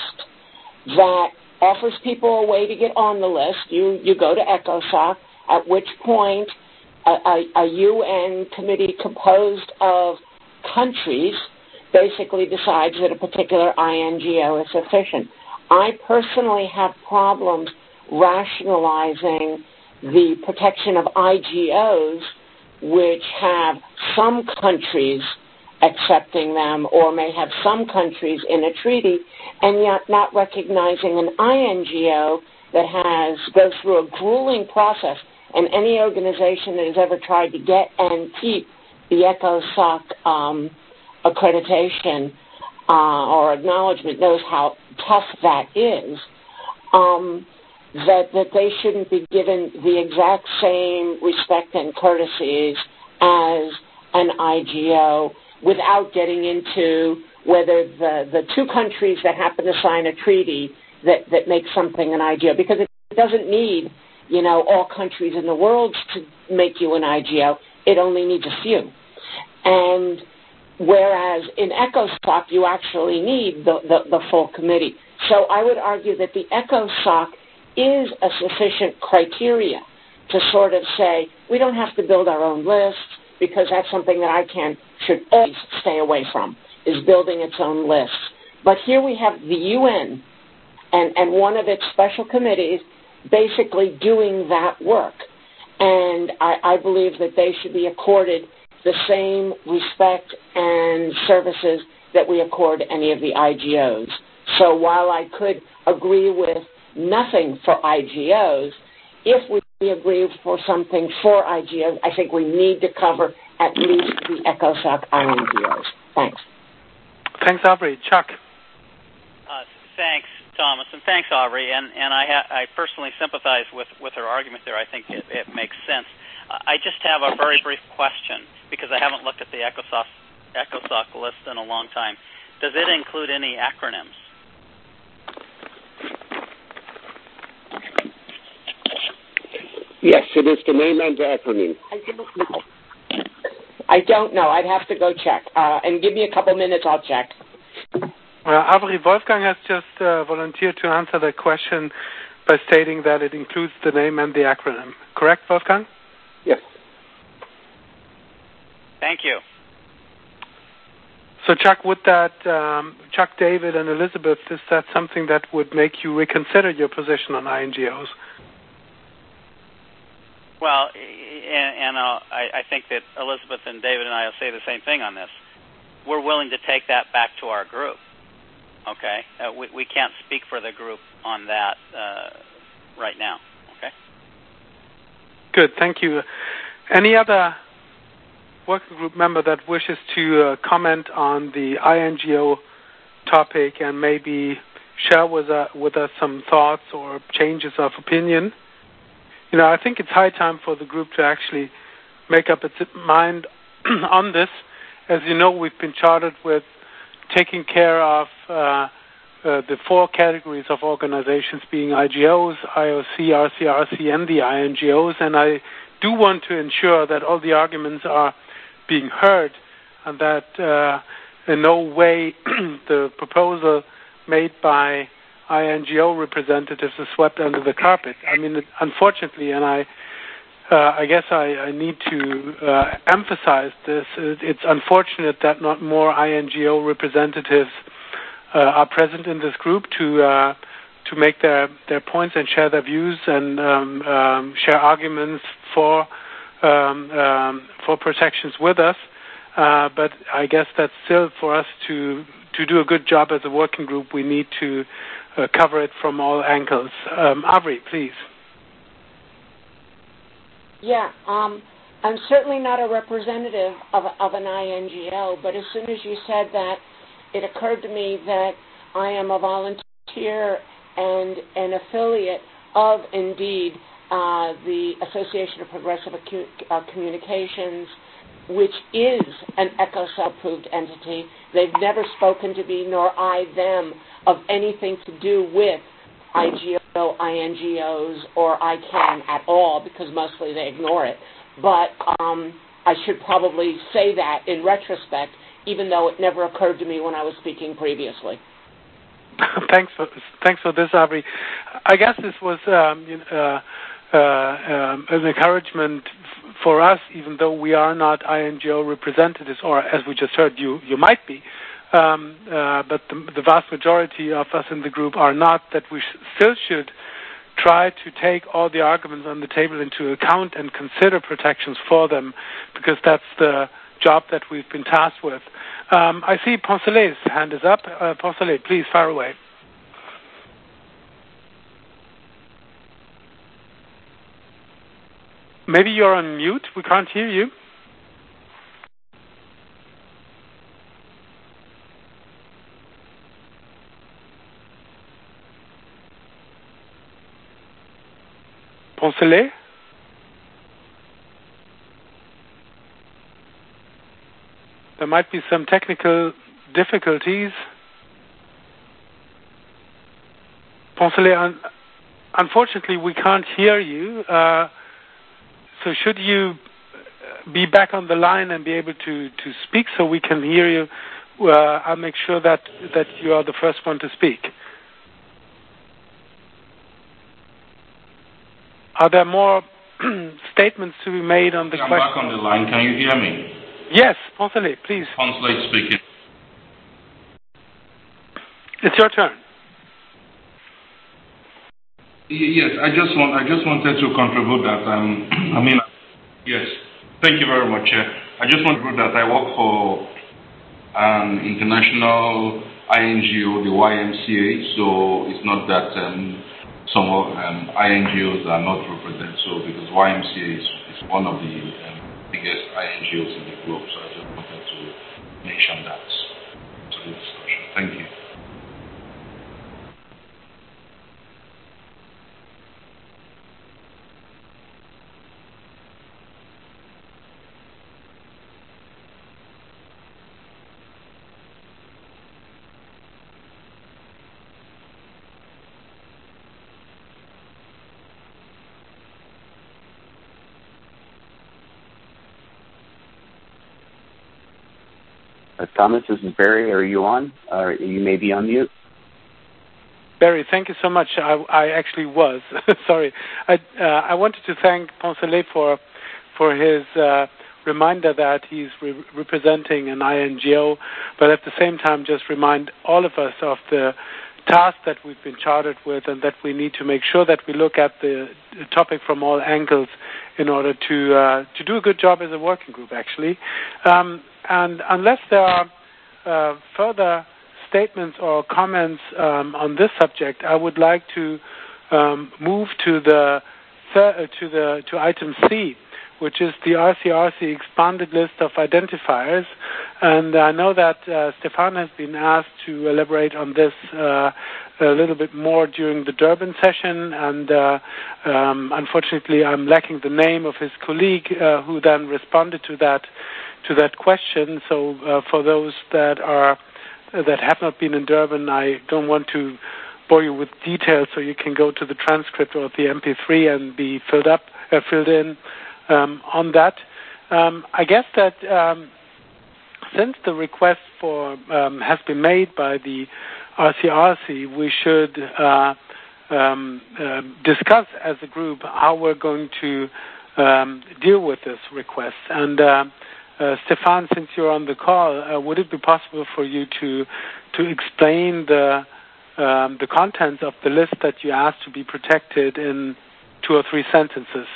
list that offers people a way to get on the list. You, you go to ECOSOC, at which point a, a, a U N committee composed of countries basically decides that a particular I N G O is sufficient. I personally have problems rationalizing the protection of I G Os, which have some countries accepting them or may have some countries in a treaty, and yet not recognizing an I N G O that has goes through a grueling process. And any organization that has ever tried to get and keep the ECOSOC um, accreditation uh, or acknowledgement knows how tough that is. Um, that that they shouldn't be given the exact same respect and courtesies as an I G O without getting into whether the, the two countries that happen to sign a treaty that, that make something an I G O, because it doesn't need, you know, all countries in the world to make you an I G O. It only needs a few. And whereas in ECOSOC, you actually need the, the, the full committee. So I would argue that the ECOSOC is a sufficient criteria to sort of say, we don't have to build our own lists, because that's something that I can should always stay away from, is building its own lists. But here we have the U N and, and one of its special committees basically doing that work. And I, I believe that they should be accorded the same respect and services that we accord any of the I G Os. So while I could agree with nothing for I G Os, if we agree for something for I G Os, I think we need to cover at least the ECOSOC I N G Os. Thanks. Thanks, Aubrey. Chuck. Uh, thanks, Thomas, and thanks, Aubrey. And and I ha- I personally sympathize with, with her argument there. I think it, it makes sense. I just have a very brief question, because I haven't looked at the ECOSOC, ECOSOC list in a long time. Does it include any acronyms? Yes, it is the name and the acronym. I don't know. I don't know. I'd have to go check. Uh, and give me a couple minutes, I'll check. Uh, Avri, Wolfgang has just uh, volunteered to answer the question by stating that it includes the name and the acronym. Correct, Wolfgang? Yes. Thank you. So, Chuck, would that, um, Chuck, David, and Elizabeth, is that something that would make you reconsider your position on I N G Os? Well, and, and uh, I, I think that Elizabeth and David and I will say the same thing on this. We're willing to take that back to our group. Okay, uh, we, we can't speak for the group on that uh, right now. Okay. Good, thank you. Any other working group member that wishes to uh, comment on the I N G O topic and maybe share with, uh, with us some thoughts or changes of opinion. You know, I think it's high time for the group to actually make up its mind on this. As you know, we've been chartered with taking care of uh, uh, the four categories of organizations, being I G Os, I O C, R C R C, and the I N G Os, and I do want to ensure that all the arguments are being heard and that uh, in no way the proposal made by I N G O representatives is swept under the carpet. I mean, it, unfortunately, and I uh, I guess I, I need to uh, emphasize this, it, it's unfortunate that not more I N G O representatives uh, are present in this group to uh, to make their, their points and share their views and um, um, share arguments for um, um, for protections with us. Uh, but I guess that still for us to to do a good job as a working group, we need to uh, cover it from all angles. Um, Avri, please. Yeah, um, I'm certainly not a representative of, of an I N G O, but as soon as you said that, it occurred to me that I am a volunteer and an affiliate of, indeed, uh, the Association of Progressive Acu- uh, Communications, which is an EchoCell-approved entity. They've never spoken to me, nor I them, of anything to do with I G O, I N G Os, or I CAN at all, because mostly they ignore it. But um, I should probably say that in retrospect, even though it never occurred to me when I was speaking previously. thanks for thanks for this, Avri. I guess this was um, uh, uh, um, an encouragement f- for us, even though we are not I N G O representatives, or as we just heard, you you might be. Um, uh, but the, the vast majority of us in the group are not, that we sh- still should try to take all the arguments on the table into account and consider protections for them, because that's the job that we've been tasked with. Um, I see Poncelet's hand is up. Uh, Poncelet, please, fire away. Maybe you're on mute. We can't hear you. Poncelet? There might be some technical difficulties. Poncelet, un- unfortunately, we can't hear you. Uh, so should you be back on the line and be able to, to speak so we can hear you, uh, I'll make sure that, that you are the first one to speak. Are there more statements to be made on the I'm question? I'm back on the line. Can you hear me? Yes, Poncelet, please. Poncelet speaking. It's your turn. Yes, I just want I just wanted to contribute that. Um, I mean, yes. Thank you very much. Uh, I just want to contribute that I work for an international I N G O, the Y M C A. So it's not that um, some um, I N G Os are not represented. So because Y M C A is, is one of the um, biggest I N G Os in the globe. So I just wanted to mention that to the discussion. Thank you. Uh, Thomas, this is Barry. Are you on? Or you may be on mute. Barry, thank you so much. I, I actually was. Sorry. I, uh, I wanted to thank Poncelet for for his uh, reminder that he's re- representing an I N G O, but at the same time just remind all of us of the task that we've been chartered with, and that we need to make sure that we look at the, the topic from all angles in order to uh, to do a good job as a working group, actually. Um, and unless there are uh, further statements or comments um, on this subject, I would like to um, move to the thir- to the to item C, which is the R C R C expanded list of identifiers. And I know that uh, Stefan has been asked to elaborate on this uh, a little bit more during the Durban session, and uh, um, unfortunately I'm lacking the name of his colleague uh, who then responded to that to that question. So uh, for those that are that have not been in Durban, I don't want to bore you with details, so you can go to the transcript or the M P three and be filled up, uh, filled in um, on that. Um, I guess that um, since the request for um, has been made by the R C R C, we should uh, um, uh, discuss as a group how we're going to um, deal with this request. And uh, uh, Stefan, since you're on the call, uh, would it be possible for you to to explain the um, the contents of the list that you asked to be protected in two or three sentences?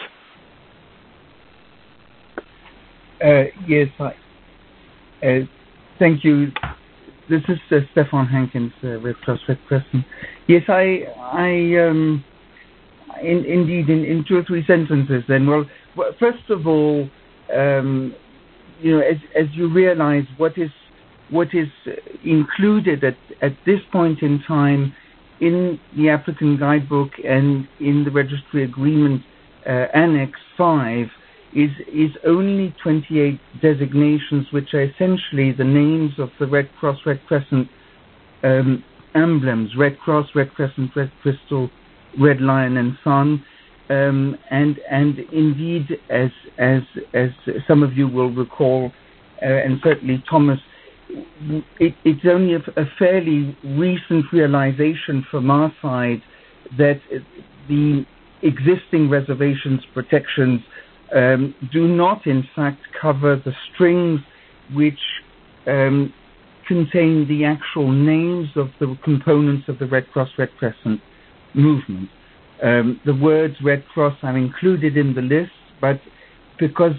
Uh, yes, I, uh, thank you. This is uh, Stefan Hankins, uh, Red Cross Red Crescent. Yes, I, I, um, in, indeed, in, in two or three sentences. Then, well, first of all, um, you know, as, as you realize, what is what is included at at this point in time in the African Guidebook and in the Registry Agreement uh, Annex Five is is only twenty-eight designations, which are essentially the names of the Red Cross, Red Crescent um, emblems: Red Cross, Red Crescent, Red Crystal, Red Lion, and Sun. Um, and and indeed, as as as some of you will recall, uh, and certainly Thomas, it, it's only a, a fairly recent realization from our side that the existing reservations protections um, do not, in fact, cover the strings which um, contain the actual names of the components of the Red Cross, Red Crescent movement. Um, the words Red Cross are included in the list, but because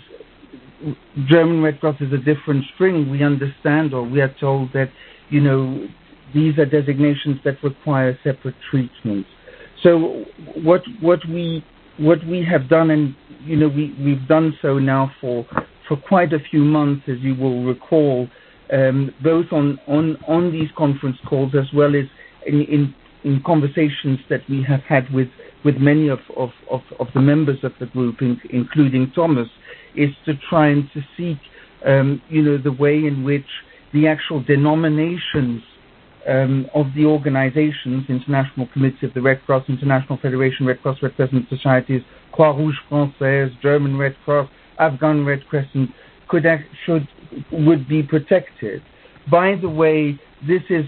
German Red Cross is a different string, we understand, or we are told that, you know, these are designations that require separate treatment. So what what we what we have done, and you know, we we've done so now for for quite a few months, as you will recall, um, both on, on on these conference calls as well as in in, in conversations that we have had with with many of, of, of, of the members of the group, in, including Thomas, is to try and to seek, um, you know, the way in which the actual denominations um, of the organizations, International Committee of the Red Cross, International Federation Red Cross, Red Crescent Societies, Croix-Rouge Française, German Red Cross, Afghan Red Crescent, could act, should would be protected. By the way, this is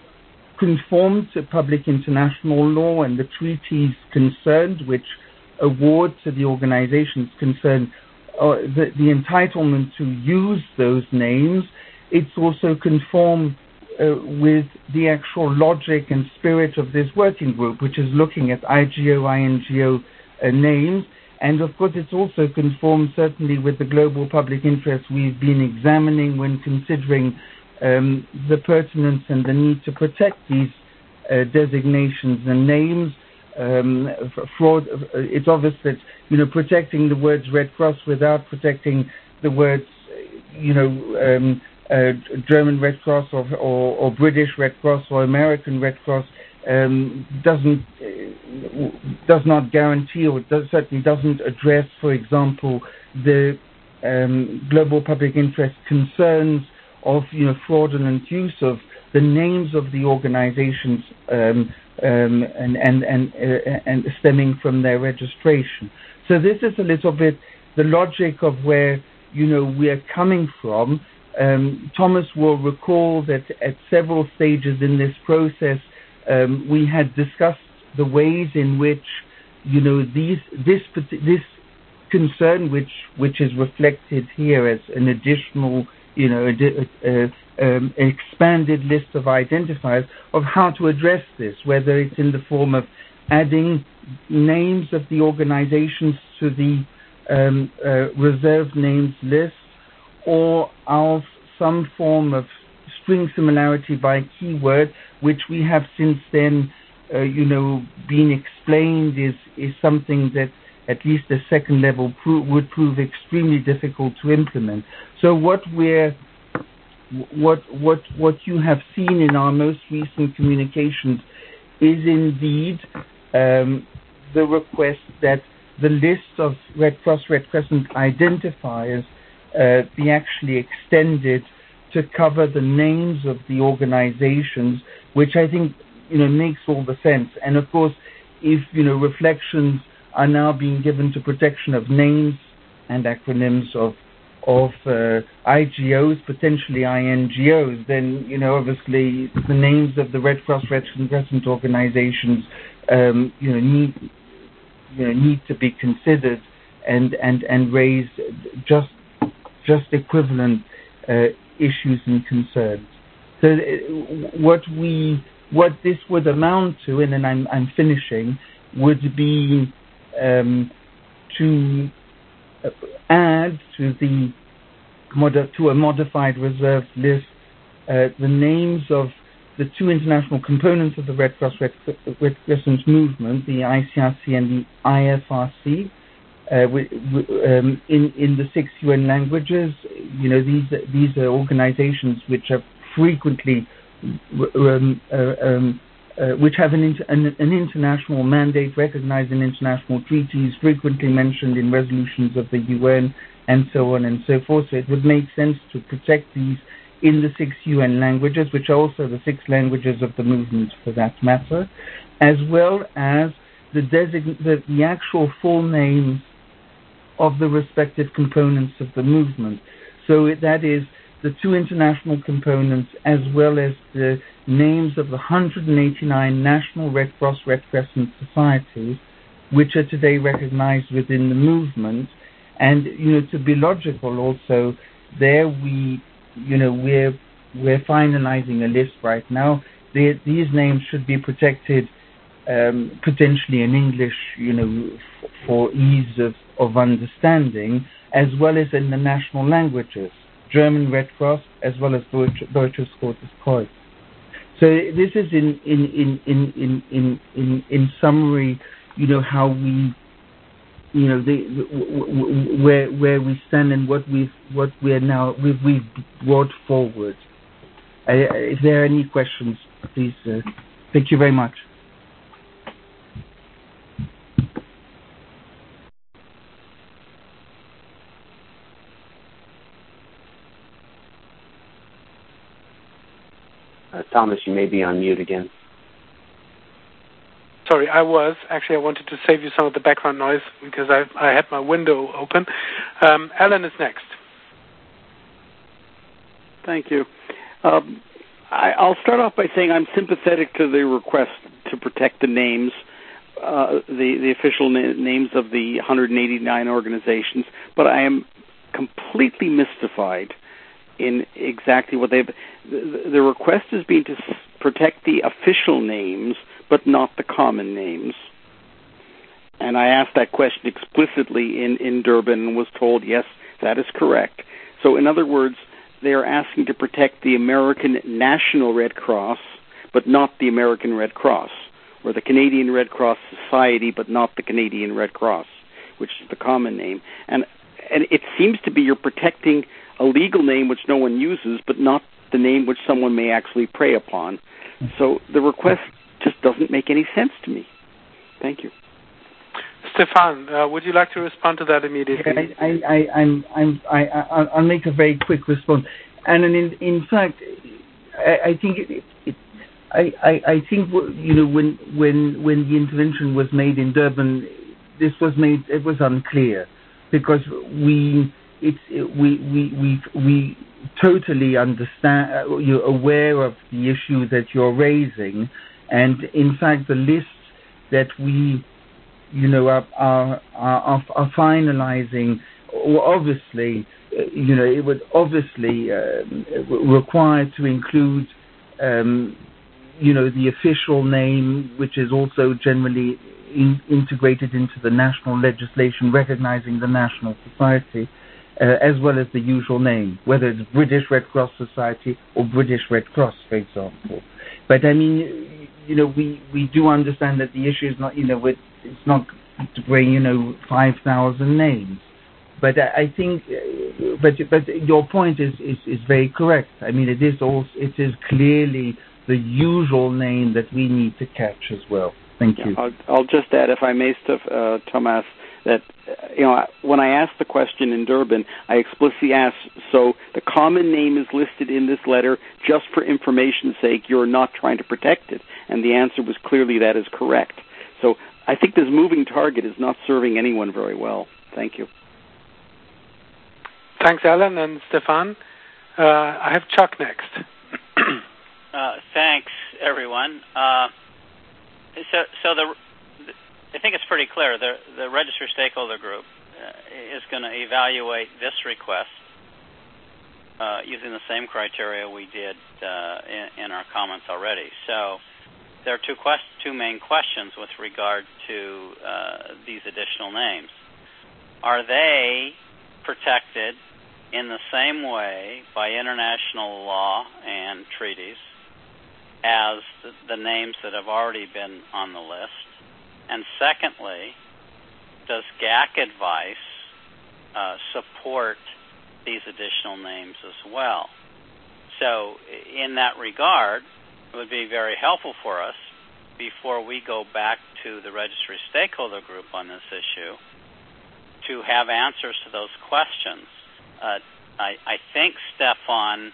conform to public international law and the treaties concerned, which award to the organizations concerned uh, the, the entitlement to use those names. It's also conform uh, with the actual logic and spirit of this working group, which is looking at I G O, I N G O uh, names. And of course, it's also conformed certainly with the global public interest we've been examining when considering Um, the pertinence and the need to protect these uh, designations and names. Um, fraud. It's obvious that, you know, protecting the words Red Cross without protecting the words, you know, um, uh, German Red Cross or, or, or British Red Cross or American Red Cross um, doesn't uh, does not guarantee, or does, certainly doesn't address, for example, the um, global public interest concerns of, you know, fraudulent use of the names of the organizations um, um, and and and, uh, and stemming from their registration. So this is a little bit the logic of where, you know, we are coming from. Um, Thomas will recall that at several stages in this process, um, we had discussed the ways in which, you know, these this this concern, which which is reflected here as an additional, you know, a, a, a, um, an expanded list of identifiers of how to address this, whether it's in the form of adding names of the organizations to the um, uh, reserved names list, or of some form of string similarity by keyword, which we have since then, uh, you know, been explained is, is something that at least the second level pro- would prove extremely difficult to implement. So what we're what what what you have seen in our most recent communications is indeed um, the request that the list of Red Cross Red Crescent identifiers uh, be actually extended to cover the names of the organizations, which I think you know makes all the sense. And of course, if you know reflections are now being given to protection of names and acronyms of of uh, I G Os, potentially I N G Os, then you know obviously the names of the Red Cross Red Crescent organizations um, you know need you know need to be considered and and and raise just just equivalent uh, issues and concerns. So what we what this would amount to, and then I'm I'm finishing, would be um, to add to the mod- to a modified reserve list uh, the names of the two international components of the Red Cross Red, Red Crescent movement, the I C R C and the I F R C, uh, w- w- um, in in the six U N languages. You know, these these are organizations which are frequently um, uh, um, uh, which have an, inter- an, an international mandate recognized in international treaties, frequently mentioned in resolutions of the U N, and so on and so forth. So it would make sense to protect these in the six U N languages, which are also the six languages of the movement for that matter, as well as the, design- the, the actual full names of the respective components of the movement. So it, that is the two international components, as well as the names of the one hundred eighty-nine national Red Cross Red Crescent societies, which are today recognized within the movement. And you know, to be logical, also there we, you know, we're we're finalizing a list right now. They, these names should be protected, um, potentially in English, you know, f- for ease of, of understanding, as well as in the national languages. German Red Cross, as well as Deutsche, Deutsches Rotes Kreuz. So this is in in in in in in in, in summary, you know, how we, you know, the, w- w- where where we stand and what we've what we're now we've we've brought forward. Uh, if there are any questions, please. Uh, thank you very much. Uh, Thomas, you may be on mute again. Sorry, I was. Actually, I wanted to save you some of the background noise because I, I had my window open. Um, Alan is next. Thank you. Um, I, I'll start off by saying I'm sympathetic to the request to protect the names, uh, the, the official na- names of the one hundred eighty-nine organizations, but I am completely mystified in exactly what they've... The, the request is being to s- protect the official names, but not the common names. And I asked that question explicitly in, in Durban and was told, yes, that is correct. So in other words, they are asking to protect the American National Red Cross, but not the American Red Cross, or the Canadian Red Cross Society, but not the Canadian Red Cross, which is the common name. And and it seems to be you're protecting a legal name which no one uses, but not the name which someone may actually prey upon. So the request just doesn't make any sense to me. Thank you. Stefan, uh, would you like to respond to that immediately? I, I, I, I'm, I'm, I, I, I'll make a very quick response. And in, in fact, I, I think it, it, I, I, I think you know when when when the intervention was made in Durban, this was made. It was unclear because we it's it, we we we we totally understand. Uh, you're aware of the issue that you're raising, and in fact, the list that we you know, are are are, are finalizing. Obviously, you know, it would obviously uh, require to include, um, you know, the official name, which is also generally in, integrated into the national legislation recognizing the national society, uh, as well as the usual name, whether it's British Red Cross Society or British Red Cross, for example. But I mean, you know, we, we do understand that the issue is not, you know, with, it's not to bring, you know, five thousand names. but I, I think, uh, but but your point is, is, is very correct. I mean, it is also it is clearly the usual name that we need to catch as well. Thank you. I'll, I'll just add, if I may, uh, Thomas, that uh, you know when I asked the question in Durban, I explicitly asked, so the common name is listed in this letter just for information's sake. You're not trying to protect it, and the answer was clearly that is correct. So I think this moving target is not serving anyone very well. Thank you. Thanks, Alan and Stefan. Uh, I have Chuck next. uh, thanks, everyone. Uh, so, so the, I think it's pretty clear. The, the Registry Stakeholder Group uh, is going to evaluate this request uh, using the same criteria we did uh, in, in our comments already. So there are two, quest- two main questions with regard to uh, these additional names. Are they protected in the same way by international law and treaties as the, the names that have already been on the list? And secondly, does G A C advice uh, support these additional names as well? So in that regard, it would be very helpful for us before we go back to the Registry Stakeholder Group on this issue to have answers to those questions. Uh, I, I think Stefan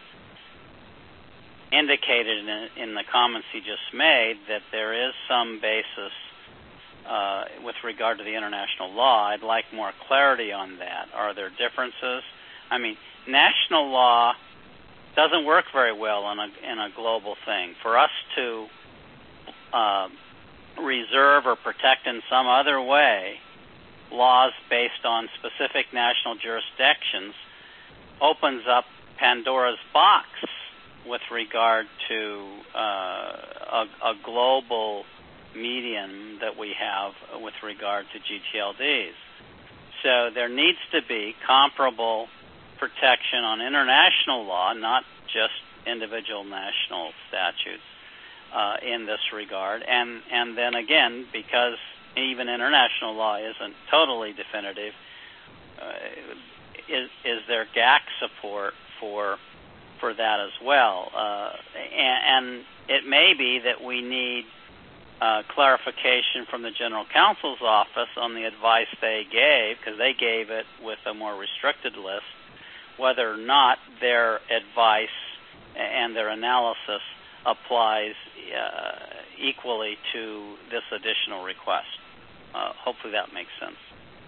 indicated in, in the comments he just made that there is some basis uh, with regard to the international law. I'd like more clarity on that. Are there differences? I mean, national law doesn't work very well in a, in a global thing. For us to uh, reserve or protect in some other way laws based on specific national jurisdictions opens up Pandora's box with regard to uh, a, a global medium that we have with regard to G T L Ds. So there needs to be comparable protection on international law, not just individual national statutes uh, in this regard. And, and then again, because even international law isn't totally definitive, uh, is, is there G A C support for for that as well? Uh, and, and it may be that we need uh, clarification from the General Counsel's office on the advice they gave, because they gave it with a more restricted list, whether or not their advice and their analysis applies uh, equally to this additional request. Uh, hopefully that makes sense.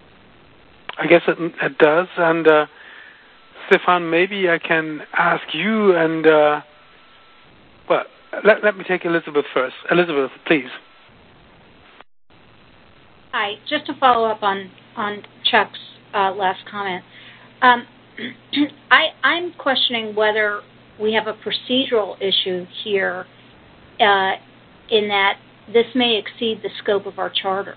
I guess it, it does. And uh, Stefan, maybe I can ask you, and uh, well, let, let me take Elizabeth first. Elizabeth, please. Hi. Just to follow up on, on Chuck's uh, last comment. Um, I, I'm questioning whether we have a procedural issue here uh, in that this may exceed the scope of our charter.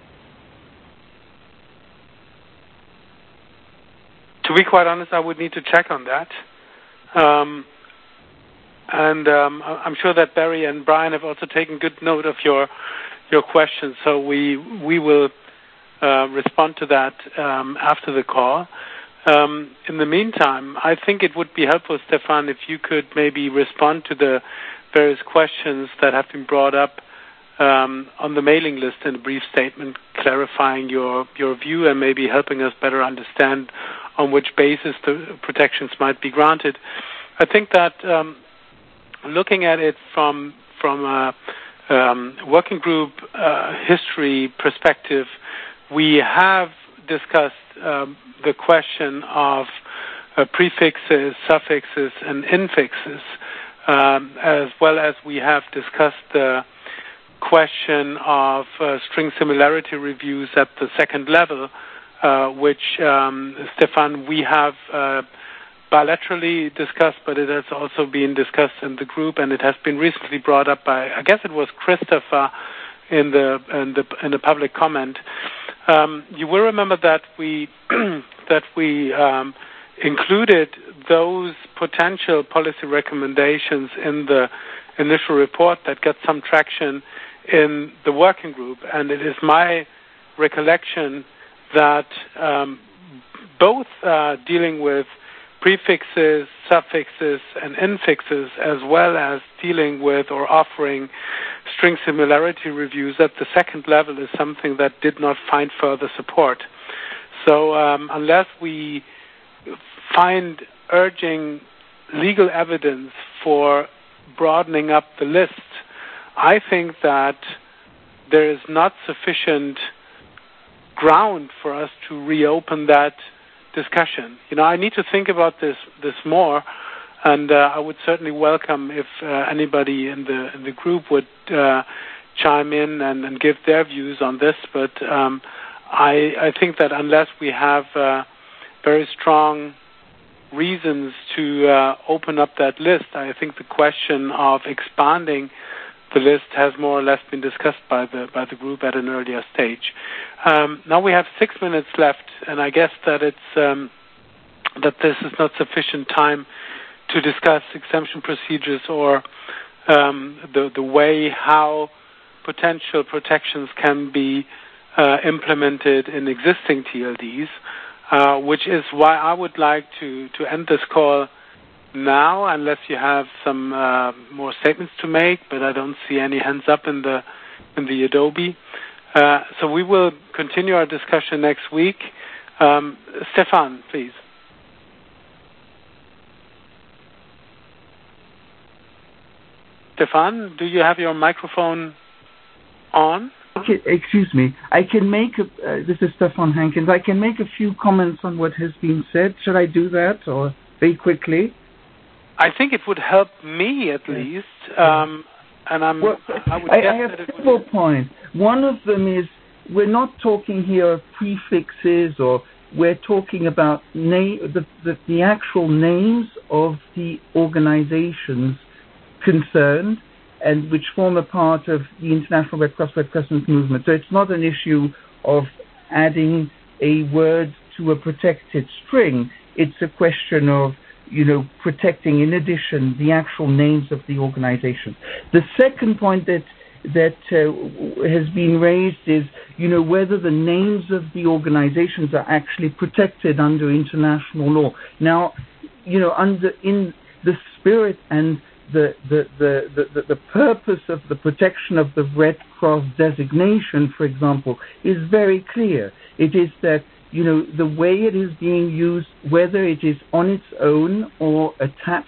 To be quite honest, I would need to check on that. Um, and um, I'm sure that Barry and Brian have also taken good note of your your questions, so we we will uh, respond to that um, after the call. Um, in the meantime, I think it would be helpful, Stefan, if you could maybe respond to the various questions that have been brought up um, on the mailing list in a brief statement, clarifying your, your view and maybe helping us better understand on which basis the protections might be granted. I think that um, looking at it from from a um, working group uh, history perspective, we have discussed um, the question of uh, prefixes, suffixes, and infixes, um, as well as we have discussed the question of uh, string similarity reviews at the second level, uh, which, um, Stefan, we have uh, bilaterally discussed, but it has also been discussed in the group, and it has been recently brought up by, I guess it was Christopher in the in the, in the public comment. Um, you will remember that we that we um, included those potential policy recommendations in the initial report that got some traction in the working group, and it is my recollection that um, both uh, dealing with prefixes, suffixes, and infixes, as well as dealing with or offering string similarity reviews at the second level, is something that did not find further support. So um, unless we find urging legal evidence for broadening up the list, I think that there is not sufficient ground for us to reopen that discussion. You know, I need to think about this this more, and uh, I would certainly welcome if uh, anybody in the in the group would uh, chime in and, and give their views on this. But um, I, I think that unless we have uh, very strong reasons to uh, open up that list, I think the question of expanding the list has more or less been discussed by the by the group at an earlier stage. Um, now we have six minutes left, and I guess that it's um, that this is not sufficient time to discuss exemption procedures or um, the the way how potential protections can be uh, implemented in existing T L Ds, uh, which is why I would like to to end this call now, unless you have some uh, more statements to make, but I don't see any hands up in the in the Adobe. Uh, so we will continue our discussion next week. Um, Stefan, please. Stefan, do you have your microphone on? Okay, excuse me. I can make, a, uh, this is Stefan Hankins, I can make a few comments on what has been said. Should I do that, or very quickly? I think it would help me at yeah. least, um, and I'm. Well, I, would I, guess I have that it several would... points. One of them is we're not talking here of prefixes, or we're talking about na- the, the the actual names of the organizations concerned, and which form a part of the International Red Cross Red Crescent movement. So it's not an issue of adding a word to a protected string. It's a question of you know, protecting, in addition, the actual names of the organization. The second point that that uh, has been raised is, you know, whether the names of the organizations are actually protected under international law. Now, you know, under in the spirit and the the the the, the, the purpose of the protection of the Red Cross designation, for example, is very clear. It is that, you know, the way it is being used, whether it is on its own or attached,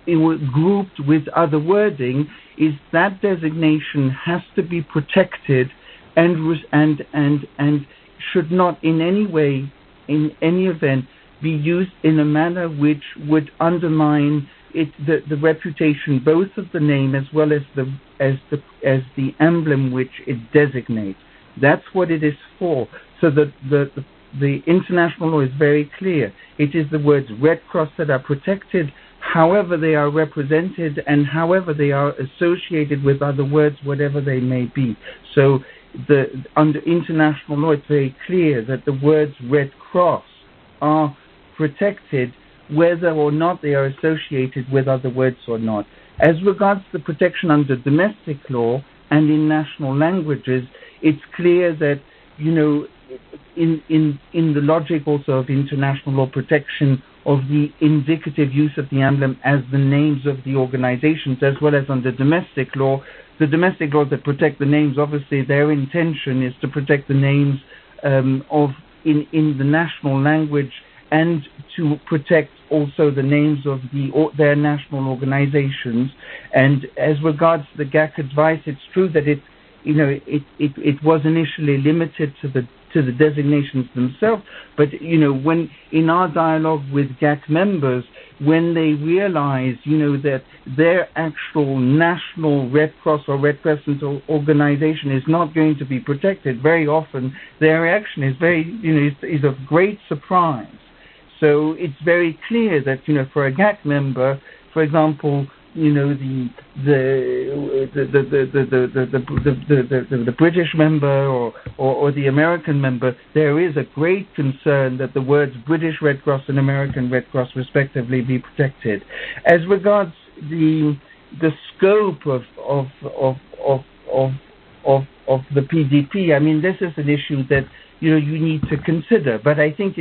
grouped with other wording, is that designation has to be protected and and and and should not in any way, in any event, be used in a manner which would undermine it, the, the reputation, both of the name as well as the as the as the emblem which it designates. That's what it is for. So that the, the The international law is very clear. It is the words Red Cross that are protected, however they are represented and however they are associated with other words, whatever they may be. So the, under international law, it's very clear that the words Red Cross are protected whether or not they are associated with other words or not. As regards the protection under domestic law and in national languages, it's clear that, you know, In, in in the logic also of international law, protection of the indicative use of the emblem as the names of the organizations, as well as under domestic law. The domestic laws that protect the names, obviously their intention is to protect the names um, of in, in the national language, and to protect also the names of the or, their national organizations. And as regards the G A C advice, it's true that it you know it, it, it was initially limited to the to the designations themselves, but you know, when in our dialogue with G A C members, when they realize, you know, that their actual national Red Cross or Red Crescent organization is not going to be protected, very often their reaction is very, you know, is, is of great surprise. So it's very clear that, you know, for a G A C member, for example, you know, the the the the the the the, the, the, the, the British member or, or, or the American member, there is a great concern that the words British Red Cross and American Red Cross respectively be protected. As regards the the scope of of of of of of, of the P D P, I mean, this is an issue that, you know, you need to consider. But I think in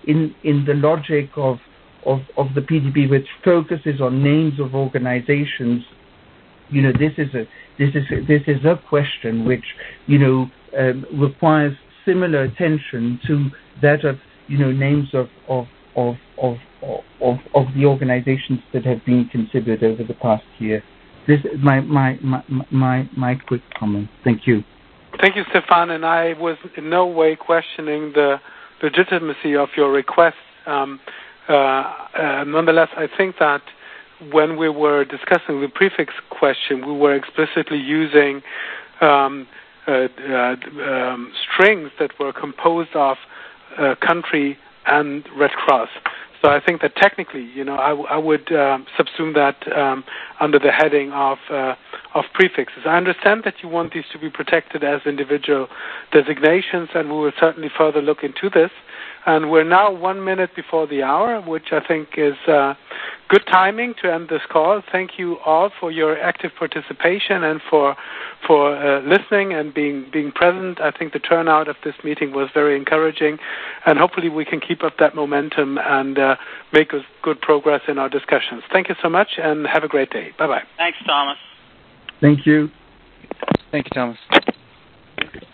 in in the logic of of, of the P D P, which focuses on names of organizations, you know, this is a this is a, this is a question which, you know, um, requires similar attention to that of, you know, names of of of of of, of the organizations that have been considered over the past year. This is my my my my my quick comment. Thank you. Thank you, Stefan. And I was in no way questioning the legitimacy of your request. Um, uh, uh, nonetheless, I think that when we were discussing the prefix question, we were explicitly using um, uh, uh, um, strings that were composed of uh, country and Red Cross. So I think that technically, you know, I, w- I would um, subsume that um, under the heading of uh, of prefixes. I understand that you want these to be protected as individual designations, and we will certainly further look into this. And we're now one minute before the hour, which I think is uh, good timing to end this call. Thank you all for your active participation and for for uh, listening and being being present. I think the turnout of this meeting was very encouraging, and hopefully we can keep up that momentum and uh, make good progress in our discussions. Thank you so much, and have a great day. Bye-bye. Thanks, Thomas. Thank you. Thank you, Thomas.